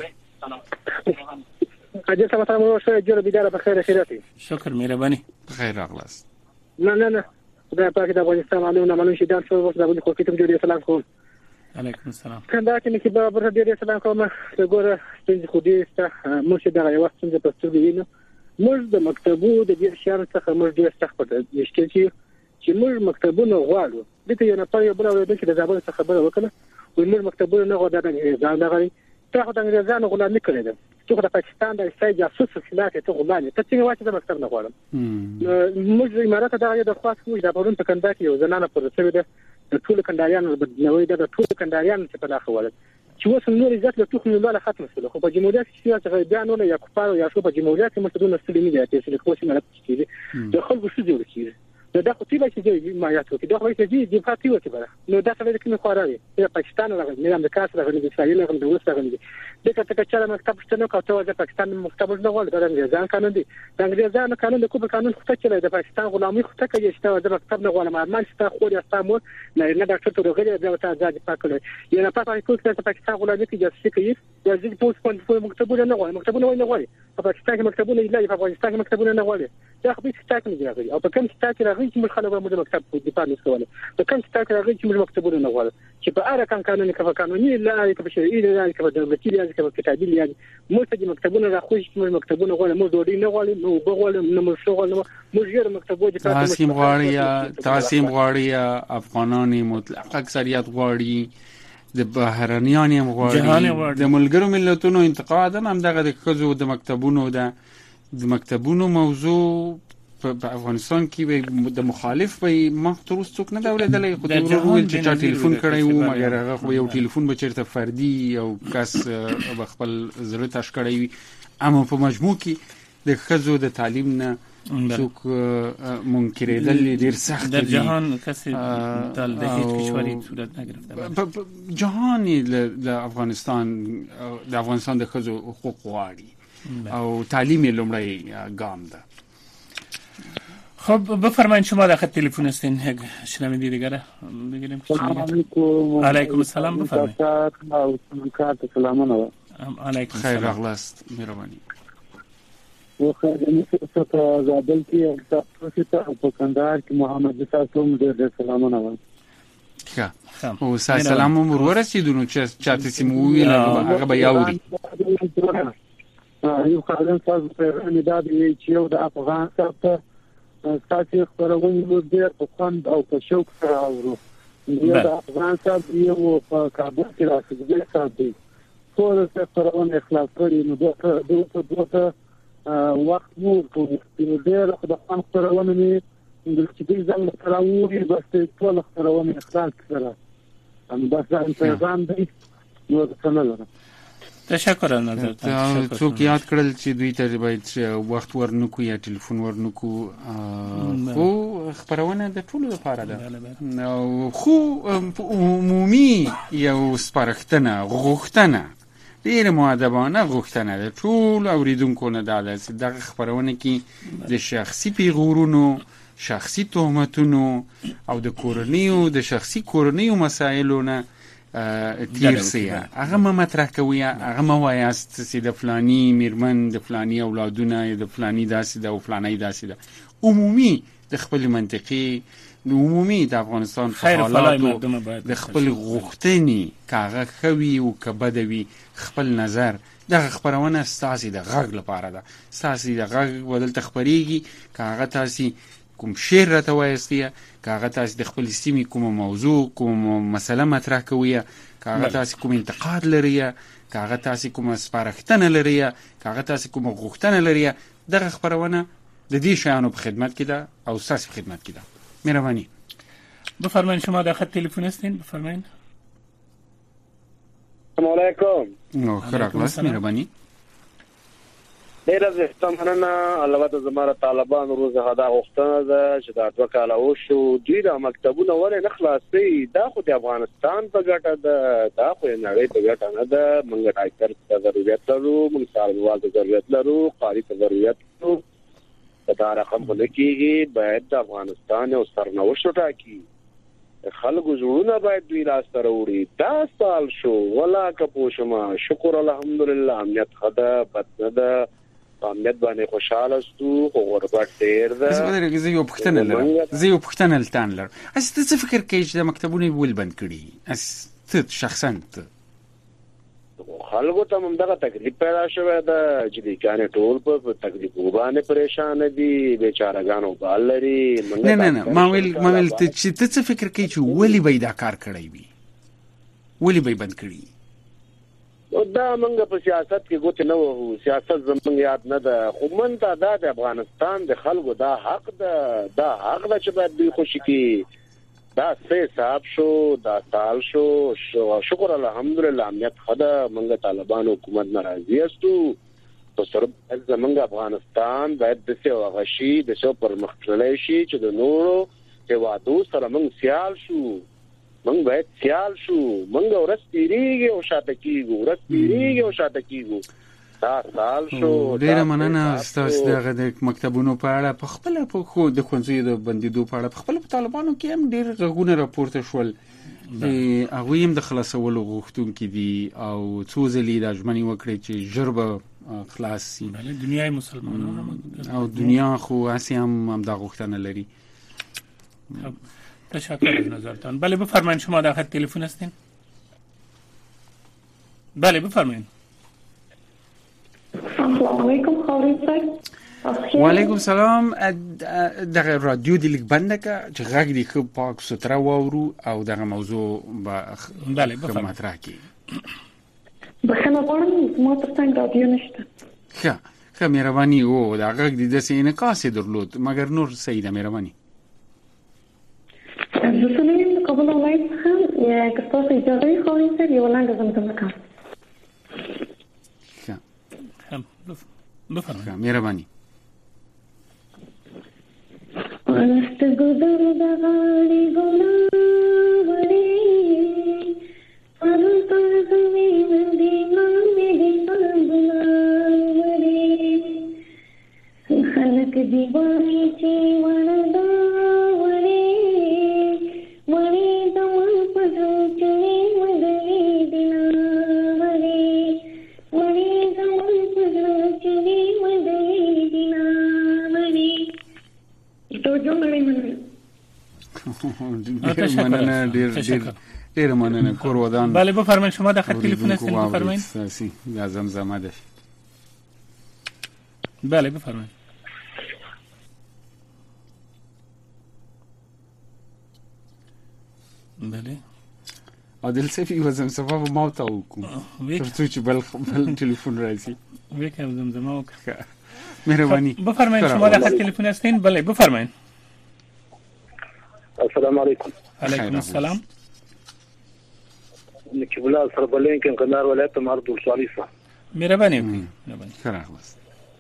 اجازه سلام ورشته جوړ بيدار په خیر خیراتي. شکر مهربانی. خیر راغلاست. نه خدای پاک د افغانستان معلومه شي دا څه وخت د خو کتاب جوړې سلام کوم. علیکم السلام. کنده کې به بر دې سلام کوم څنګه ستاسو خو دې ست مرشد هغه وخت څنګه پستو وینو موږ د مکتبو د دې شهر څخه موږ ډېر سخت پټ چې موږ مکتبونه غواړو دته یو نه پاره بل اورېدل چې د زابل څخه خبره وکړه و موږ مکتبونه نه غواړو د انګریزانو غړي ته خو د انګریزانو غلام نه کړی ته د پاکستان د سای جاسوس خلاف ته غلام ته څنګه واچې د مکتب نه غواړم موږ امارات د خاص موږ د پرون په کنده کې یو زنانه پر څه ده د ټول کنداریانو بدنوي د ټول کنداریانو په لاخه ولر چې اوس نور عزت له توخ نه ختم شول خو په جمهوریت کې چې بیانونه یا کوپارو یا شو په جمهوریت کې مستدون ستړي نه دي چې خو څنګه راځي د خلکو څه جوړ کیږي دا خو تیبه چې ما یاتو کې دا خو چې دی په تیو کې بره نو دا څه کوي خواري د پاکستان راغلی نه امریکا سره راغلی د اسرائیل راغلی د روس راغلی د کته چې مکتب شته نو کاوه د پاکستان مکتب نه غواړي د انګریزان قانون دی د انګریزان قانون د کوم قانون خو ته د پاکستان غلامي خو ته کوي چې د مکتب نه غواړم ارمان چې خو د استامو نه ډاکټر ته راغلی دا ته ځاځي پاکړي یو نه پاتې کوم چې پاکستان غلامي کې جاسي کوي د دې پوسټ په مکتبونه نه غواړي مکتبونه نه غواړي په پاکستان کې مکتبونه نه په افغانستان کې مکتبونه نه غواړي دا خو به ستاک نه راغلي او په کوم ستاک راغلي چې موږ خلک به مکتب په دفاع نشوله په کوم ستاک راغلي چې موږ مکتبونه نه غواړو چې په اړه کان قانوني کفه قانوني لا کې شرعي لا کې دولتي لا کې کتابي لا موږ ته مکتبونه راخوي چې موږ مکتبونه غواړو موږ ډوډۍ نه غواړو نو بغواړو نو موږ شو غواړو موږ یې مکتبونه تاسیم غواړي افغانان مطلق اکثریت غواړي د بهرنیان هم غواړي د ملګرو ملتونو انتقاد هم دغه د خزو د مکتبونو موضوع په افغانستان کې د مخالف به مختروس څوک نه دولدلې خو د ورول چې ټلیفون کړی وو مګر هغه خو یو ټلیفون به چیرته فردي او کس خپل زړه تاش کړی وي اما په مجموع کې د خزو د تعلیم نه څوک منکرېدل ډیر سخت در جهان کسی در هیچ کشوری صورت نگرفته جهان د افغانستان د خزو حقوق غواړي او تعلیم لومړی ګام ده. خب بفرمایید شما در خط تلفن هستین شنونده دیگه بگیریم. علیکم السلام بفرمایید. سلامونه علیکم خیر راغلاست مهربانی. وخدمي څه زابل کې تاسو ته په کندهار کې محمد تاسو ډېر سلامونه وایم. ښه او سلام مو ورسېدونو چې چاته سیمو ویل هغه به یاوري. یو خالن تاسو په انداز چې یو د افغان څخه تاسو خبرونه مو ډېر په خوند او په شوق سره اورو. یو د افغان څخه یو په کابل کې راځي ساتي. ټول څه خبرونه اخلاص کړی نو دوه وخت مو په ډېر خدای خبرونه مې چې دې ځل تراوري بس ټول خبرونه اخلاص کړه. ان بس انتظام دی نو څنګه تشکر نظر څوک یاد کړل چې دوی ته باید وخت ورنکو یا ټلیفون ورنکو خو خبرونه د ټولو لپاره ده خو عمومي یو سپارښتنه غوښتنه ډېر مؤدبانه غوښتنه ده ټول اوریدونکو نه ده چې دغه خبرونه کې د شخصي پیغورونو شخصي تهمتونو او د کورنیو د شخصي کورنیو مسایلو نه تیر سیه هغه مطرح کوي هغه موایست چې د فلانی میرمن د فلانی اولادونه د فلانی داسې د او فلانی داسې د عمومي د خپل منطقي عمومي د افغانستان په حالاتو د خپل غوښتنې کاغه خوي او کبدوي خپل نظر دغه خبرونه ستاسو د غږ لپاره ده ستاسو د غږ ودل تخبريږي کاغه تاسو کوم شعر راته وایستی کاغه تاسو د خپل سیمې کوم موضوع کوم مسله مطرح کوي کاغه تاسو کوم انتقاد لري کاغه تاسو کوم سپارښتنه لري کاغه تاسو کوم غوښتنه لري دغه خبرونه د دې شیانو په خدمت کې ده او تاسو په خدمت کې ده. مهرباني بفرمایئ شما د خط تلیفون هستین بفرمایئ. السلام علیکم. نو خراغلاس مهرباني. ډیر زه مننه البته زماره طالبان روز غدا غوښتنه ده چې دا 2 کال او شو دوی د مکتبونو ولې نه خلاصي دا خو د افغانستان په ګټه ده دا خو نړۍ په ګټه نه ده موږ ډاکټر ته ضرورت لرو موږ سالوال ته ضرورت لرو قاری ته ضرورت لرو دا رقم ولکېږي باید د افغانستان او سرنوشت ټاکي خلکو زړونه باید دوی لاس ته وړي دا سال شو ولا کپوشما شکر الحمدلله امنیت خدا بد نه ده امنیت باندې خوشاله ستو خو غربت ډیر ده. زه یو پښتنه لرم اس ته فکر کوي چې د مکتبونو ول بند کړي اس ته شخصا خلکو ته هم دغه تکلیف پیدا شوی ده چې د کانه ټول په تکلیف باندې پریشان دي بیچارهګانو بال لري نه ما ویل ته فکر کوي چې ولی به دا کار کړی وي ولی به بند کړی دا منګه په سیاست کې ګوت نه وو سیاست زمونږ یاد نه ده خو من ته د افغانستان د خلکو دا حق ده چې باید دوی خوشي کی دا سه صاحب شو دا سال شو شکر الحمدلله امنیت خدا منګه طالبان حکومت ناراضي استو په سر زمونږ افغانستان باید د څه وغشي د څه پر مختلفي شي چې د نورو هوادو سره موږ سیال شو موږ باید سیال شو موږ ورستېریږي او شاته کیږو دا سال شو ډېر مننه تاسو دغه د مکتبونو په اړه په خپل په خو د ښوونځیو د بندیدو په اړه په خپل طالبانو کې هم ډېر غږونه راپورته شول هغه هم د خلاصولو غوښتونکي دي او څو ځلې د ژمنې وکړي چې ژر خلاص شي دنیای مسلمانانو او دنیا خو اسی هم دا غوښتنه لري. تشکر از نظرتان. بله بفرمایید شما در خط تلفن هستین. بله بفرمایید. السلام علیکم خاورین صاحب. و علیکم سلام. دغه رادیو دی لیک بنده که چې غږ دی خو پاک ستره واورو او دغه موضوع بله بفرمایید مطرح کی. بخنه غواړم ما ترڅنګ رادیو نشته. ښه مهرباني او دا غږ دی د سینې انعکاس درلود مګر نور صحیح ده مهرباني. زه سنویم د کابل ولایت څخه که ستاسو اجازه وي خاورین صاحب یوه لنډه زمزمه کوم. بفرمایئ مهرباني. سترګو درد غاړې ګلابړې پرون پر زمین دې مې دې ګلابړې خلک دې وایي چې وردا Thank you. توجه نمی‌کنم. ډیر مننه کور ودان. بله بفرمایید شما در خط تلفن هستین بفرمایید. یا زمزمه ده. بله بفرمایید. بله عادل سفی و زمزمه ما تا وکم ترڅو چې بل تلفن راځي وکم زمزمه وکړه. مهرباني بفرمایید شما در خط تلفن هستین. بله بفرمایید. السلام علیکم. علیکم السلام. نقیب الله سربلین کې کندهار ولایت مرد ولسوالۍ څخه مهرباني مهرباني خراغلاست.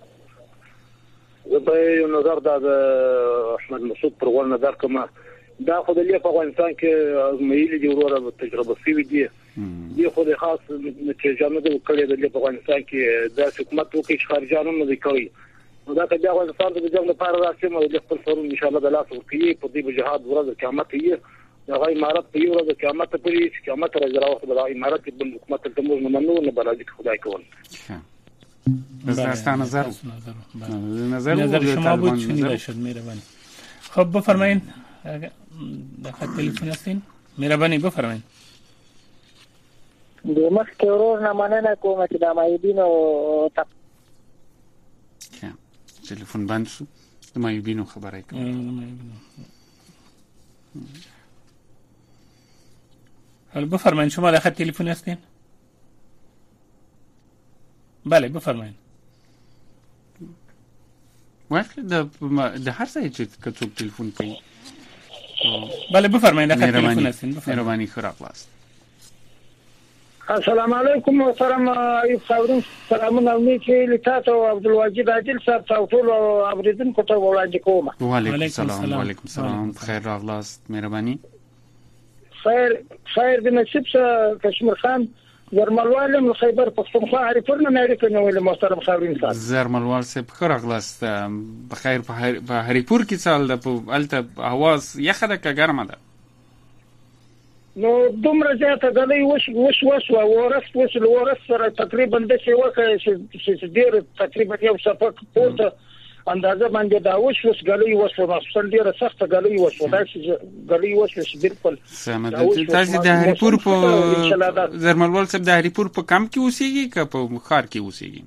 زه به یو نظر د احمد مسعود پر ور نظر کوم. دا خو د لیف افغانستان کې ازمایلي دی وروره تجربه شوې دي. دی خو د خاص نتیجه نه د کړې د لیف افغانستان کې د حکومت وکړي چې خارجانو نه کوي. دا که د افغانستان د جنگ لپاره راځي مو د خپل سرور ان شاء الله د لاس ورکړي په دې جهاد ورځ قیامت یې دا امارات په یو ورځ قیامت پرې چې قیامت راځي راوخت د امارات په حکومت ته موږ نه منو نه بلادي خدای کول. بس نظر شما بود شنیده شد. مهربانی. خب بفرمایید در خط تلفن هستین. مهربانی بفرمایید. د مخکې ورور نه مننه کوم چې د مایبینو تلفن بند شو. د مایبینو خبره کوم. حالا بفرمایید شما در خط تلفن هستین. بله بفرمایید. وقت د هر ځای چې کڅوک تلفن کوي. بله بفرمایید در خط تلفن هستین. مهرباني خراغلاست. السلام علیکم محترم ایوب خاورین. سلامونه نیکی لتاسو او عبدالواجد عادل صاحب او ټول اوریدونکو ته وړاندې کوم. وعلیکم السلام. وعلیکم السلام. خیر راغلاست. مهرباني. خیر د نصیب کشمیر خان زرملوال خیبر پختونخوا هریپور نه اړیکه نیولې محترم خاورین صاحب. زرملوال صاحب خراغلاست. بخیر په هریپور کې سال د الته اواز یخه ده که ګرمه ده؟ نو دومره زیاته غلې وش ورس سره تقریبا د څه وکړي چې ډیر تقریبا یو صفه پورته اندازه باندې دا وش غلې مخصوصا ډیره سخته غلې دا چې غلې چې بالکل سمه. تاسو د هریپور په زرملوال صاحب د هریپور په کم کې اوسېږي که په ښار کې اوسېږي؟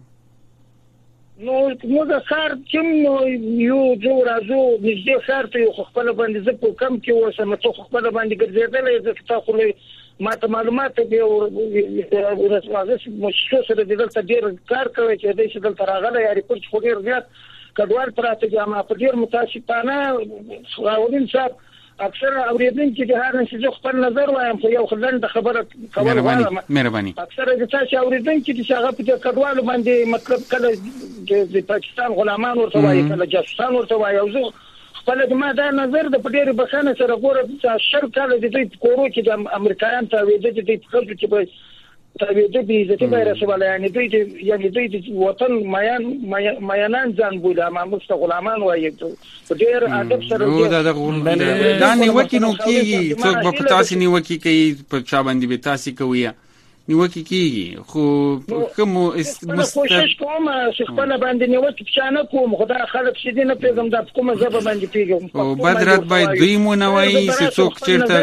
نو موږ ښار کې یو راځو نږدې ښار ته یو خپل باندې زه په کم کې اوسم ته خپل باندې ګرځېدلې زه تاسو له ماته معلومات به ورسوازه مشکل سره دلته ډیر کار کوي چې د دې دلته راغله یاري پر خو ډیر زیات کډوال پراته جامه په ډیر متاسفانه راولین صاحب اکثر اوریدونکو چې هر نشي خپل نظر وایم خو یو خلند خبره مهرباني اکثر د تاسو اوریدونکو چې هغه په کډوالو باندې مطلب کله د پاکستان غلامان ورته وایي کله جاسوسان ورته وایي او زه خپل د ما دا نظر د پډېر بخانه سره ګوره چې شر کله د دې کورو کې د امریکایان ته وې د دې په خپل کې به تابعیت به عزت به رسوله یعنی دوی وطن میانان ځان بوله ما مست غلامان وایي په ډېر ادب سره دا نیوکې نو کېږي څوک به په تاسې نیوکې کوي په چا باندې به تاسې کوي نیوکې کېږي خو کوم کوشش کوم چې خپل باندې نیوکې پښانه کوم خدای خلک چې دې نه پیغام د کومه ژبه باندې پیغام او بدرت باید دوی مونوي چې څوک چیرته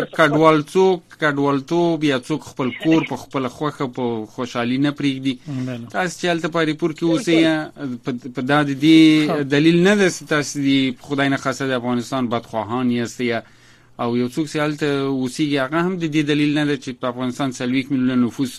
کډوالتوب یا څوک خپل کور په خپل خوخه په خوشحالي نه پریږدي تاسو چې هلته په هریپور کې اوسئ په دا د دې دلیل نه ده چې تاسو د خدای نه خاصه د افغانستان بدخواهان یاستئ او یو څوک چې هلته اوسېږي هغه هم د دې دلیل نه ده چې په افغانستان 40 میلیونه نفوس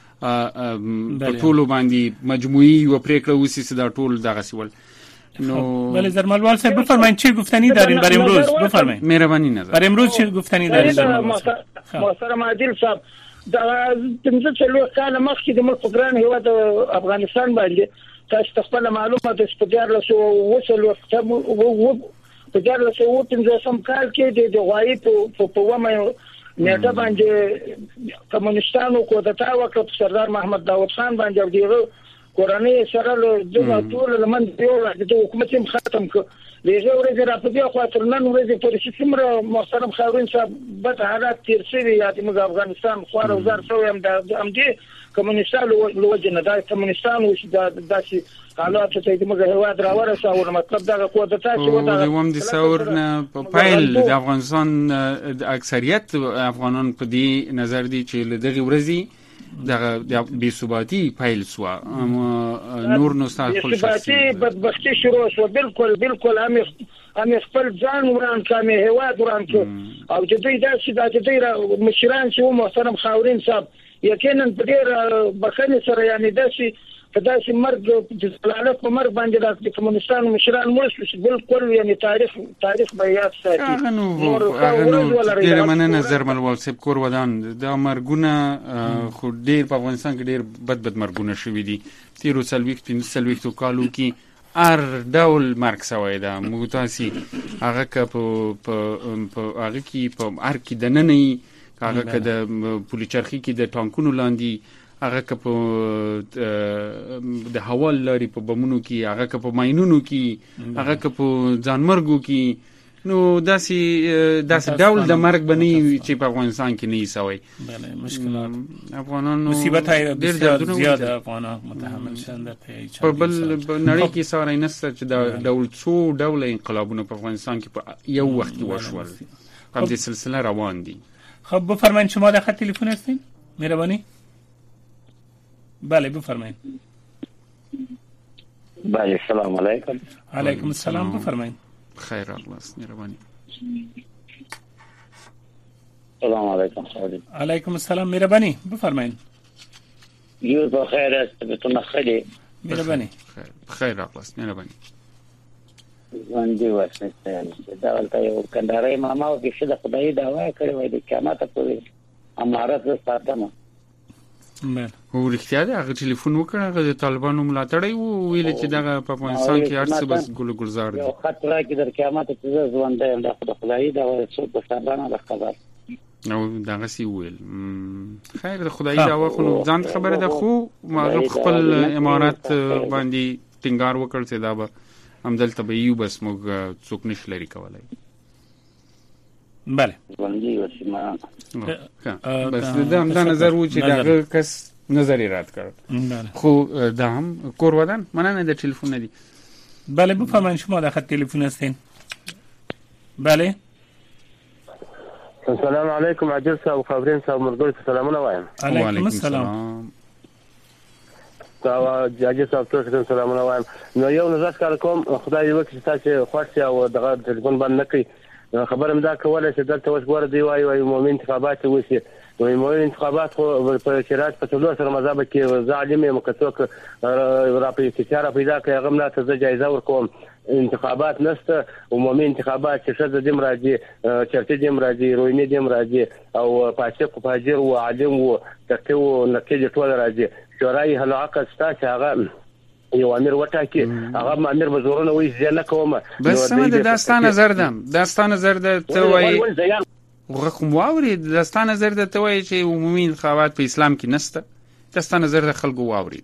په ټولو باندې مجموعي و پریکړه وسی چې دا ټول دغسې ول نو بله زرملوال صاحب بفرمایید چی گفتنی دارین برای امروز بفرمایید مهربانی نظر برای امروز چی گفتنی دارین محترم عادل صاحب دا تمزه چلو کال مخکې د ملک ګران هیواد افغانستان باندې تاسو خپل معلومات د سپجار له وصل وخت په جاره سو وټینځه سم کال کې د غوایي په ومه نیټه باندې کمونستانو کو دتا وکړ سردار محمد داوود خان باندې او دیغه قرآني سره له دغه ټول لمن یو د حکومت ختم کړ لږه ورځ را په دې خاطر نن ورځ پر څومره محترم خاورین صاحب بد حالات تیر شوی یا د افغانستان خوار وزار سو هم د ام دي کمونستانو لوجنه د کمونستانو چې داسې حالات ته د موږ هواد راورساو مطلب دا کو د تاسو ودا هم د ثور نه پایل د افغانستان د اکثریت افغانان په دې نظر دي چې لدغه ورځي د بي ثباتی پایل سو نور نو ستاسو خپل شخصي بدبختی شروع شو بالکل هم خپل ځان وران کامه هواد وران شو او چې دوی داسې د مشران چې محترم خاورین صاحب یقینا په ډیر بخنه سره یعنی داسې مرګ د زلالت په مرګ باندې د کمونستانو مشران مرسل بالکل یعنی تاریخ به یاد ساتي ډیر مننه زرمل والسب کور ودان د مرګونه خو ډیر په افغانستان کې ډیر بد مرګونه شوي دي تیرو سلويختو کالو کې ار ډول مرګ سوی دا موږ تاسو هغه په هغه کې په ار کې د نننی هغه کې د پولیچرخي کې د ټانکونو لاندې هغه که په د هوا لري په بمونو کې هغه که په ماينونو کې هغه که په ځانمرګو کې نو داسې ډول د مرګ بني چې په افغانستان کې نه سوی بله مشکلات افغانانو مصیبت های زیاده افغانان متحمل شدن په بل نړۍ کې سره نسته چې د ډول څو ډول انقلابونه په افغانستان کې په یو وخت وشول هم د سلسله روان دي. خب بفرمایید شما در خط تلفن هستین مهربانی. بله بفرمایید. بله سلام علیکم. علیکم السلام بفرمایید. خیر الله مهربانی. سلام علیکم. علیکم السلام مهربانی بفرمایید. یو بخیر است بتون خیلی مهربانی. خیر الله مهربانی. باندې واسطه دا ولته یو کندارې ماما او کې شته خدای دا وای کړی وای د قیامت پورې امارت ساتمه. هو رښتیا ده هغه ټلیفون وکړ هغه د طالبانو ملاتړی وو ویل چې دغه په افغانستان کې هرڅه بس ګل ګلزار دي. یو خط راکې د قیامت ته ځوان دی د خدای دا وای څو په سبانه د خبر نو دغه سی ویل خیر د خدای دا وخت ځان خبره ده خو ما خپل امارات باندې ټینګار وکړ چې دا به همدلته به یو بس موږ څوک نشي لري کولای. بله باندې وسیمه بس دا نظر و چې دا کس نظر رد کړ خو دا هم کور ودان مننه د ټلیفون ندی. بله بفرمایید شما در خط تلفن هستین. بله السلام علیکم عاجل صاحب خبرین صاحب مرګل سلامونه وایم. علیکم السلام. دا جاجي صاحب ته سلامونه وایم. نو یو نظر کار کوم خدای دې وکړي تاسو خوښ او دغه ټلیفون باندې نکړي خبره مې دا کوله چې دلته اوس ګور دی وای عمومي انتخابات وشي وای عمومي انتخابات په شرایط په ټولو سره مذهب کې ظالم مکتوک را پیدا کوي هغه نه ته جایزه ورکوم انتخابات نسته عمومي انتخابات چې شته د مراجع چرته د مراجع روینه د مراجع او پاتې فاجر او عالم او تکه او نکه ټول راځي شورای هلو عقد ستاسو هغه یو امیر وټاکي هغه امیر بزورونه وایي ځنه کومه بس سم د داستان نظر ده ته وایي غوښم واوري د داستان نظر ده ته وایي چې عمومي انتخابات په اسلام کې نسته داستان نظر د خلکو واوري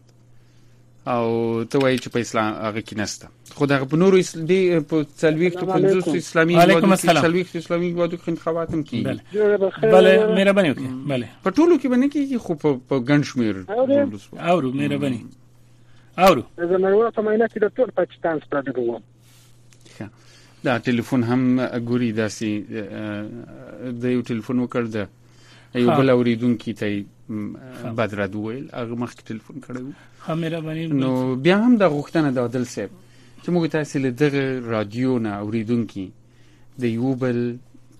او ته وایي چې په اسلام هغه کې نسته خو دغه په نورو دی په څلويختو په اسلامي هیوادو کې انتخابات هم کیږي. بله مهرباني وکړئ. بله په ټولو کې باندې کیږي خو په ګڼ شمیر اورو مهرباني اورو زموږ په ماینه کې د ټول پاکستان سره دغه دا ټلیفون هم ګوري داسي د یو ټلیفون وکړ د یو بل اوریدونکو ته بدر دویل هغه مخکې ټلیفون کړو مهرباني نو بیا هم د غوښتنه د عادل صاحب چې موږ تاسو له دغه رادیو نه اوریدونکو د یو بل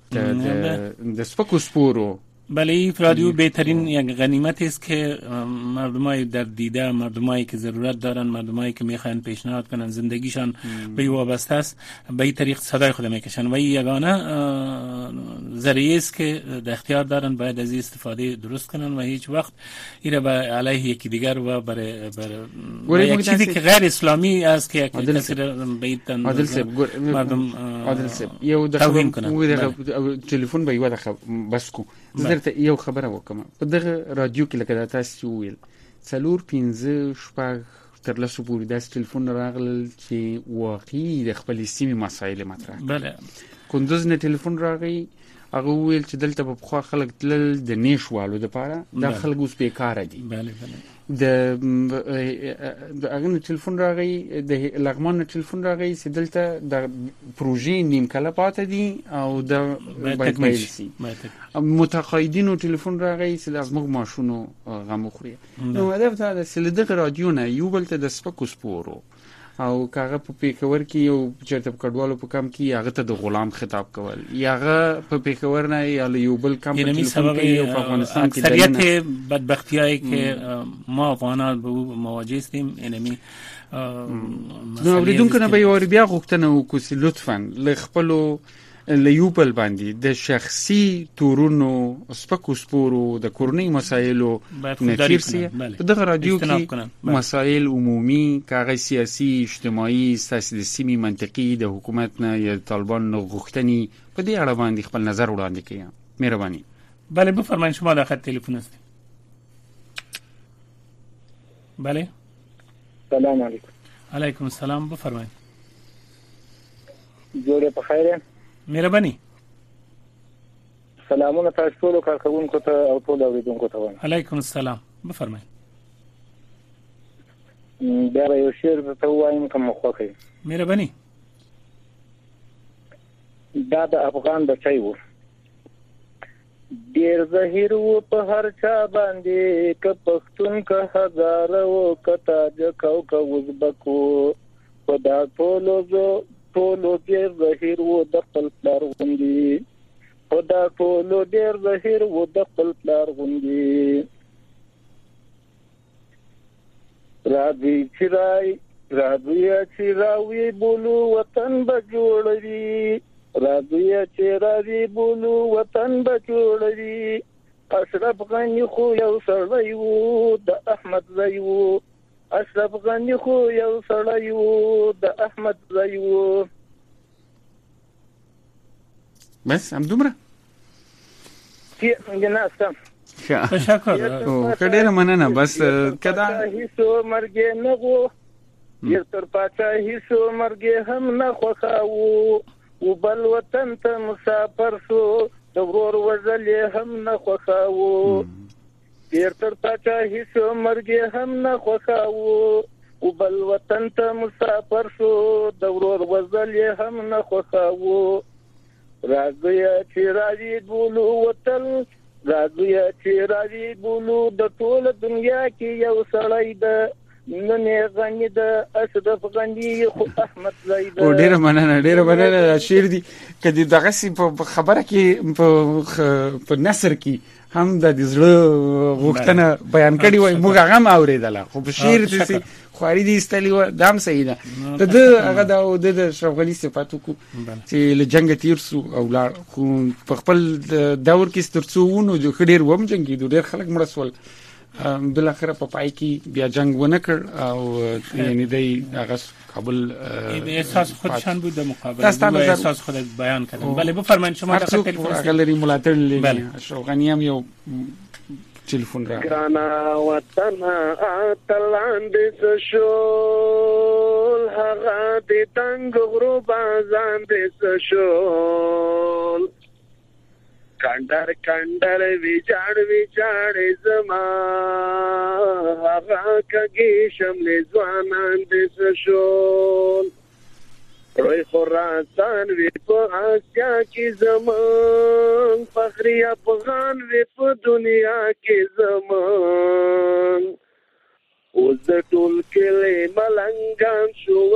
د سپکو سپورو بله رادیو بهترین یک غنیمت است که مردمای در دیده مردمایی که ضرورت دارن مردمایی که میخوان پیشنهاد کنن زندگیشان به این وابسته است به این طریق صدای خود میکشن و این یگانه ذریعه است که در اختیار دارن باید از این استفاده درست کنن و هیچ وقت این به علیه یکی دیگر و برای یک چیزی که غیر اسلامی است که یک کسی بیتن مردم توهین کنن. تلفن به یو بس کو زرته یو خبره وکم په دغه رادیو کې لکه تاسو ویل څلور 15 شپږ تر لاسو پورې د ټلیفون راغل چې واقعي د خپل سیمې مسایل مطرح بله کندوز نه ټلیفون راغی هغه ویل چې دلته په خو خلک تل د نیشوالو د پاره د خلک اوس بیکاره دي بله د هغه ټلیفون راغی د لغمان ټلیفون راغی چې دلته د پروژې نیم کله پاتې دي او د تکمیل شي متقاعدینو ټلیفون راغی چې د موږ ماشونو غم خوري نو هدف دا د سلیدغه رادیو نه یو بل ته د سپکو سپورو او کاغه په پیښور کې یو چرته په کډوالو په کم کې هغه ته د غلام خطاب کول یاغه په پیښور نه یا یو بل کم په ټلیفون کې په افغانستان کې اکثریت بدبختیایی که ما افغانان به مواجه هستیم انمی نو اوریدونکو نه به یو بیا غوښتنه وکړي لطفاً لخپلو لیوبل باندې د شخصي تورونو سپکو سپورو د کورنۍ مسایلو نتیرسي دغه رادیو کې مسایل عمومي کاغذ سیاسي اجتماعي سیاسي منطقي د حکومت نه یا طالبان غوښتنې په دې اړه باندې خپل نظر وړاندې کړي مهرباني بله بفرمایید شما در خط تلفن هستید بله سلام علیکم علیکم السلام بفرمایید جوړه په خیره مهرباني سلامونه تاسو ټول کارکونکو ته او ټول اوریدونکو ته وایم علیکم السلام بفرمایید دا یو شعر ته وایم کوم خوخه مهرباني دا د افغان بچای وو ډیر زهیر وو په هر چا باندې ک پښتون ک هزار وو کتا د کو وزبکو په دا ټولو ډیر زهیر وو د خپل پلار غوندي په دا ټولو ډیر زهیر وو د خپل پلار غوندي راځي چې راوي بولو وطن به جوړوي راځي چې راوي بولو وطن به جوړوي اشرف غنی خو یو سړی وو د احمد زوی وو اشرف غنی خو یو سړی وو د احمد زوی وو بس هم دومره جناسم تشکر او کډیر مننه بس کدا هیڅ مرګ نه وو یو تر پاچا هیڅ مرګ هم نه خوخاو او بل وطن ته مسافر شو د ورور وزل هم نه خوخاو یو تر پاچا هیڅ مرګ هم نه خوخاو او بل وطن ته مسافر شو د ورور وزل هم نه خوخاو راځي چې راځي بولو وطن راځي چې راځي بولو د ټول دنیا کې یو سړی د نن غنی د اشرف غنی خو احمد زید او ډیر مننه شعر دی کدی دغه سی په خبره کې په نثر کې هم د زړه غوښتنه بیان کړي وای موږ هغه اوریدله خو په شعر کې خواري دي استلی و دام سیده د هغه د شوغلی صفاتو کو چې له جنگ تیر سو او لا په خپل دور کې سترڅوونو د خډیر وم جنگي ډیر خلک مرسول بل اخر په پای کې بیا جنگ ونه کړ او یعنی د هغه کابل احساس خودشان بود در مقابل احساس خود بیان کردن بله بفرمایید شما در تلفن اگلی ملاتر لیلی اشرفغانی هم یو تلفن را گرانا وطن اتلاندې شول هغه د تنگ غرو بازان دې شول کندر ویجاړ زما هغه کږي شملې ځوانان دې شول روی خراسان وی په آسیا کې زمان فخری افغان وی په دنیا کې زمان اوس د ټول کله ملنګان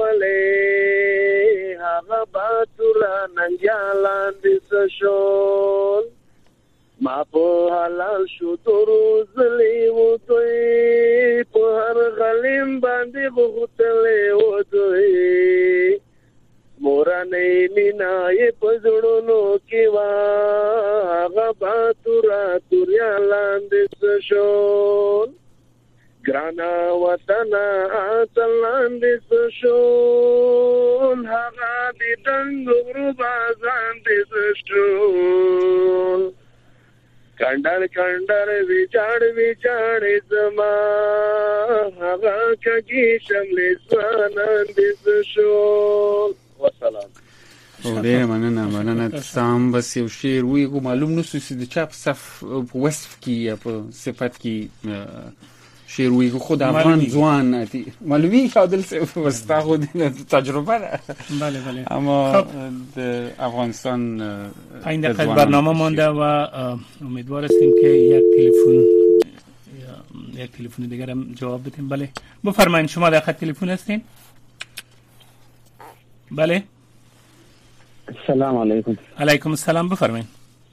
شولې هغه باتورا ننګیالان دې شول ما په حلال شو روزلې و دوی په هر غلیم باندې بغتلې و دوی مورانې مینای په زړونو کې وا هغه باتورا توريالان دې شول ګرانا وطن اتلان دې شول هغه دې دنګ غربازان دې شول کندر ویچاړ زما هغه کږي شملې ځوانان دې شول والسلام ډیر مننه سام بس یو شعر وی معلوم نو چې د چا په صف په وصف کې یا په صفت کې شیروی خود افغان ځوان مولوی عادل صاحب وستا خود تجربه ده. بله بله. اما در افغانستان این دقیقه برنامه مانده و امیدوار هستیم که یک تلفن دیگر هم جواب بدیم. بله بفرمایید، شما در خط تلفن هستین؟ بله. السلام علیکم. علیکم السلام، بفرمایید.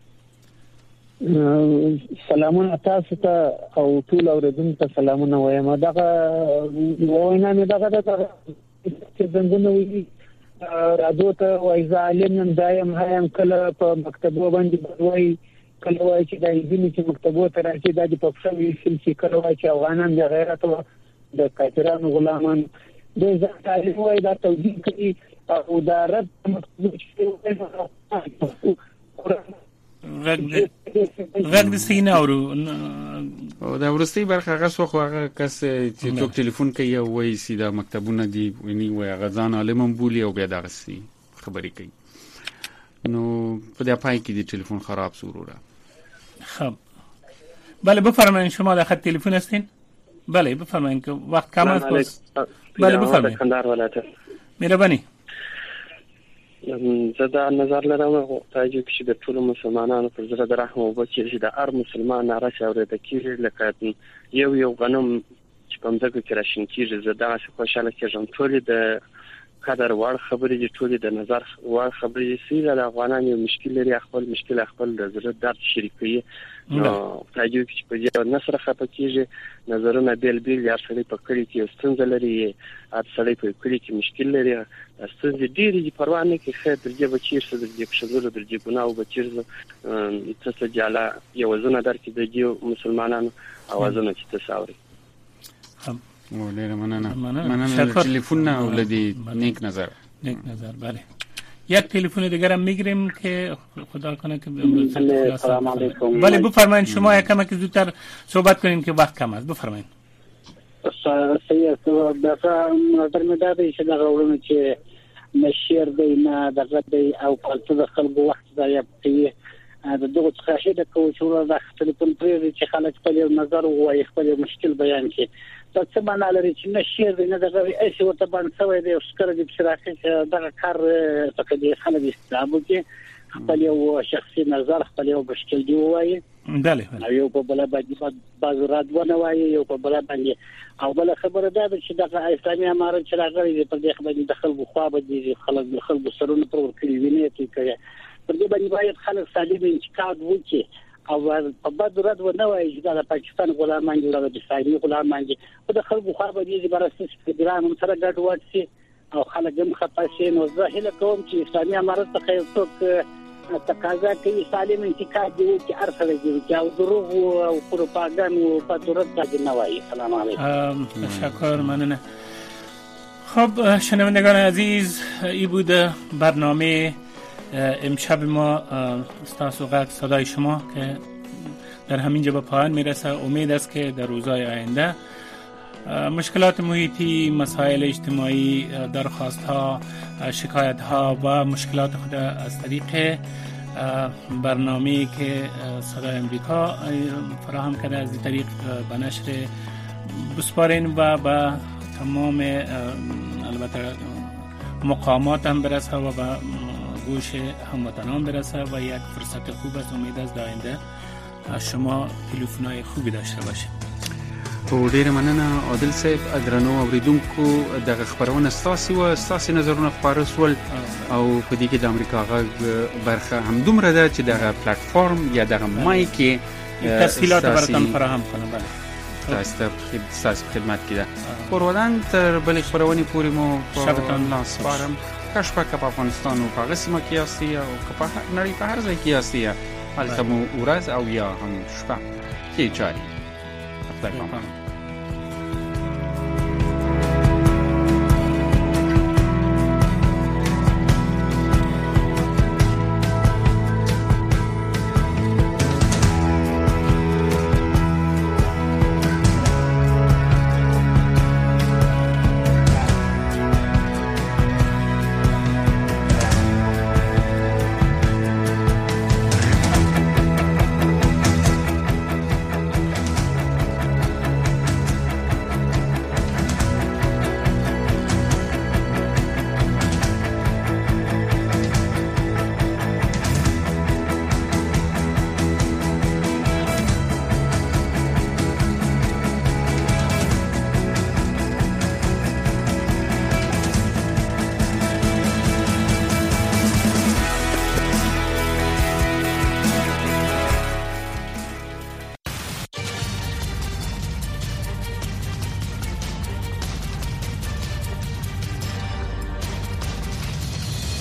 سلامونه تاسو ته او ټول اوریدونکو ته سلامونه وایم. دغه وینا مې دغه چې څنګه وي راځو ته وای ظالم دایم هایم کله په مکتبو باندې وای کله وای چې دای دې چې مکتبو ته راځي د پښتو ویل چې کله وای چې افغانان د غیرت او د کافرانو غلامان د ځای وای دا توجیه کوي او دا رد مکتبو غږ د سینه اورو او دا ورستي برخه هغه څو هغه کس چې څوک ټلیفون کوي او وایي سیده مکتبونه دي ونی وای هغه ځان عالم بولی او بیا دغه سي خبرې کوي. نو په دې پای کې د ټلیفون خراب سوروره. خب بله بفرمایید، شما در خط تلفن هستین؟ بله بفرمایید که وقت کم است. بله بفرمایید. کندهار ولایت. مهرباني. زه دا نظر لرم تاجو چې د ټولو مسلمانانو پر زړه د رحم او بچی چې د هر مسلمان ناره شاورېده کیږي لکه یو غنم چې په مځکه کې راشین کیږي. زه دا څه خوشاله کېږم. ټولې د قدر وړ خبرې دي، ټولې د نظر وړ خبرې دي. سیده د افغانانو یو مشکل لري، خپل مشکل خپل د زړه درد شریکوي. نو تاجو چې په دې نصر خپه کیږي نظرونه بیل هر سړی په کړی کې ستونزه لري، هر سړی په کړی کې مشکل لري. ستونزې ډېرې دي، پروا نه کوي. خیر درجه بچیر څه درجه شذور درجه ګناو بچیر څه جاله یو ځنه درکې د مسلمانانو اوازونه چې تساوري. او ډېر مننه تلفن او لدی نیک نظر. بله یک تلفن دیگر هم میگیریم که خدا کنه که سلام علیکم. بله بفرمایید، شما یک کمی که زودتر صحبت کنیم که وقت کم است. بفرمایید. صحیح دغه نظر مې دا دی چې دغه ورونه چې نشیر دی نه دغه دی او پالتو د خلکو وخت ضایع کوي. د دغه څخه شي د کوچورو د تلیفون پرې چې خلک خپل نظر وایي، خپل مشکل بیان کړي. څه معنا لري چې نشیر دی نه دغه ایسي ورته باندې سوی دی او سکر دي چې راځي دغه کار څخه دي خلک استعمال کوي خپل یو شخصي نظر خپل یو مشکل دی وایي. بله یو په بل باندې بازارات ونوایي، یو په بل باندې او بل خبره ده چې دغه اسلامي امارت چې راغلي په دې خبرې د خلکو خوا به دي خلکو سرونه پر ورکړي ویني کوي. پر دې باندې باید خلک سالم انتقاد وکړي او په بد رد ونوایي چې د پاکستان غلامان دي او د اسرائیل غلامان دي. په د خلکو خوا به دي برسس فدرال هم سره ګډ وډسي او خلک هم خپه شي. نو زه هیله کوم چې اسلامي امارت څخه یو څوک تقاضا کوي سالم انتقاد دی چې ارسله دي چې او دروغ او پروپاګاندا په تورت باندې نه وایي. سلام علیکم. تشکر، ممنون. خب شنوندگان عزیز، این بود برنامه امشب ما استاسوغک صدای شما که در همینجا به پایان میرسه. امید است که در روزهای آینده مشکلات محیطی، مسائل اجتماعی، درخواست ها، شکایت ها و مشکلات خود از طریق برنامه‌ای که صدای امریکا فراهم کرده از این طریق به نشر بسپارین و به تمام البته مقامات هم برسه و به گوش هموطنان برسه و یک فرصت خوب است. امید است آینده شما تلفن‌های خوبی داشته باشید. په ډیره مننه عادل صاحب. ادرنو اوریدونکو دغه خبرونه ستاسو نظرونه خبرو سول او په دې کې د امریکا غږ برخه هم دومره ده چې دغه پلیټ فارم یا دغه مایک تفصیلات براتون فراهم کنه. بله تاسو خدمت کړه. پرودان تر بل خبرونه پوری مو شبتان لاس فارم کشف په افغانستان او په قسمه کې اسي او په نړۍ په هر ځای کې اسي هلته مو ورځ او یا هم شپه کې جاری.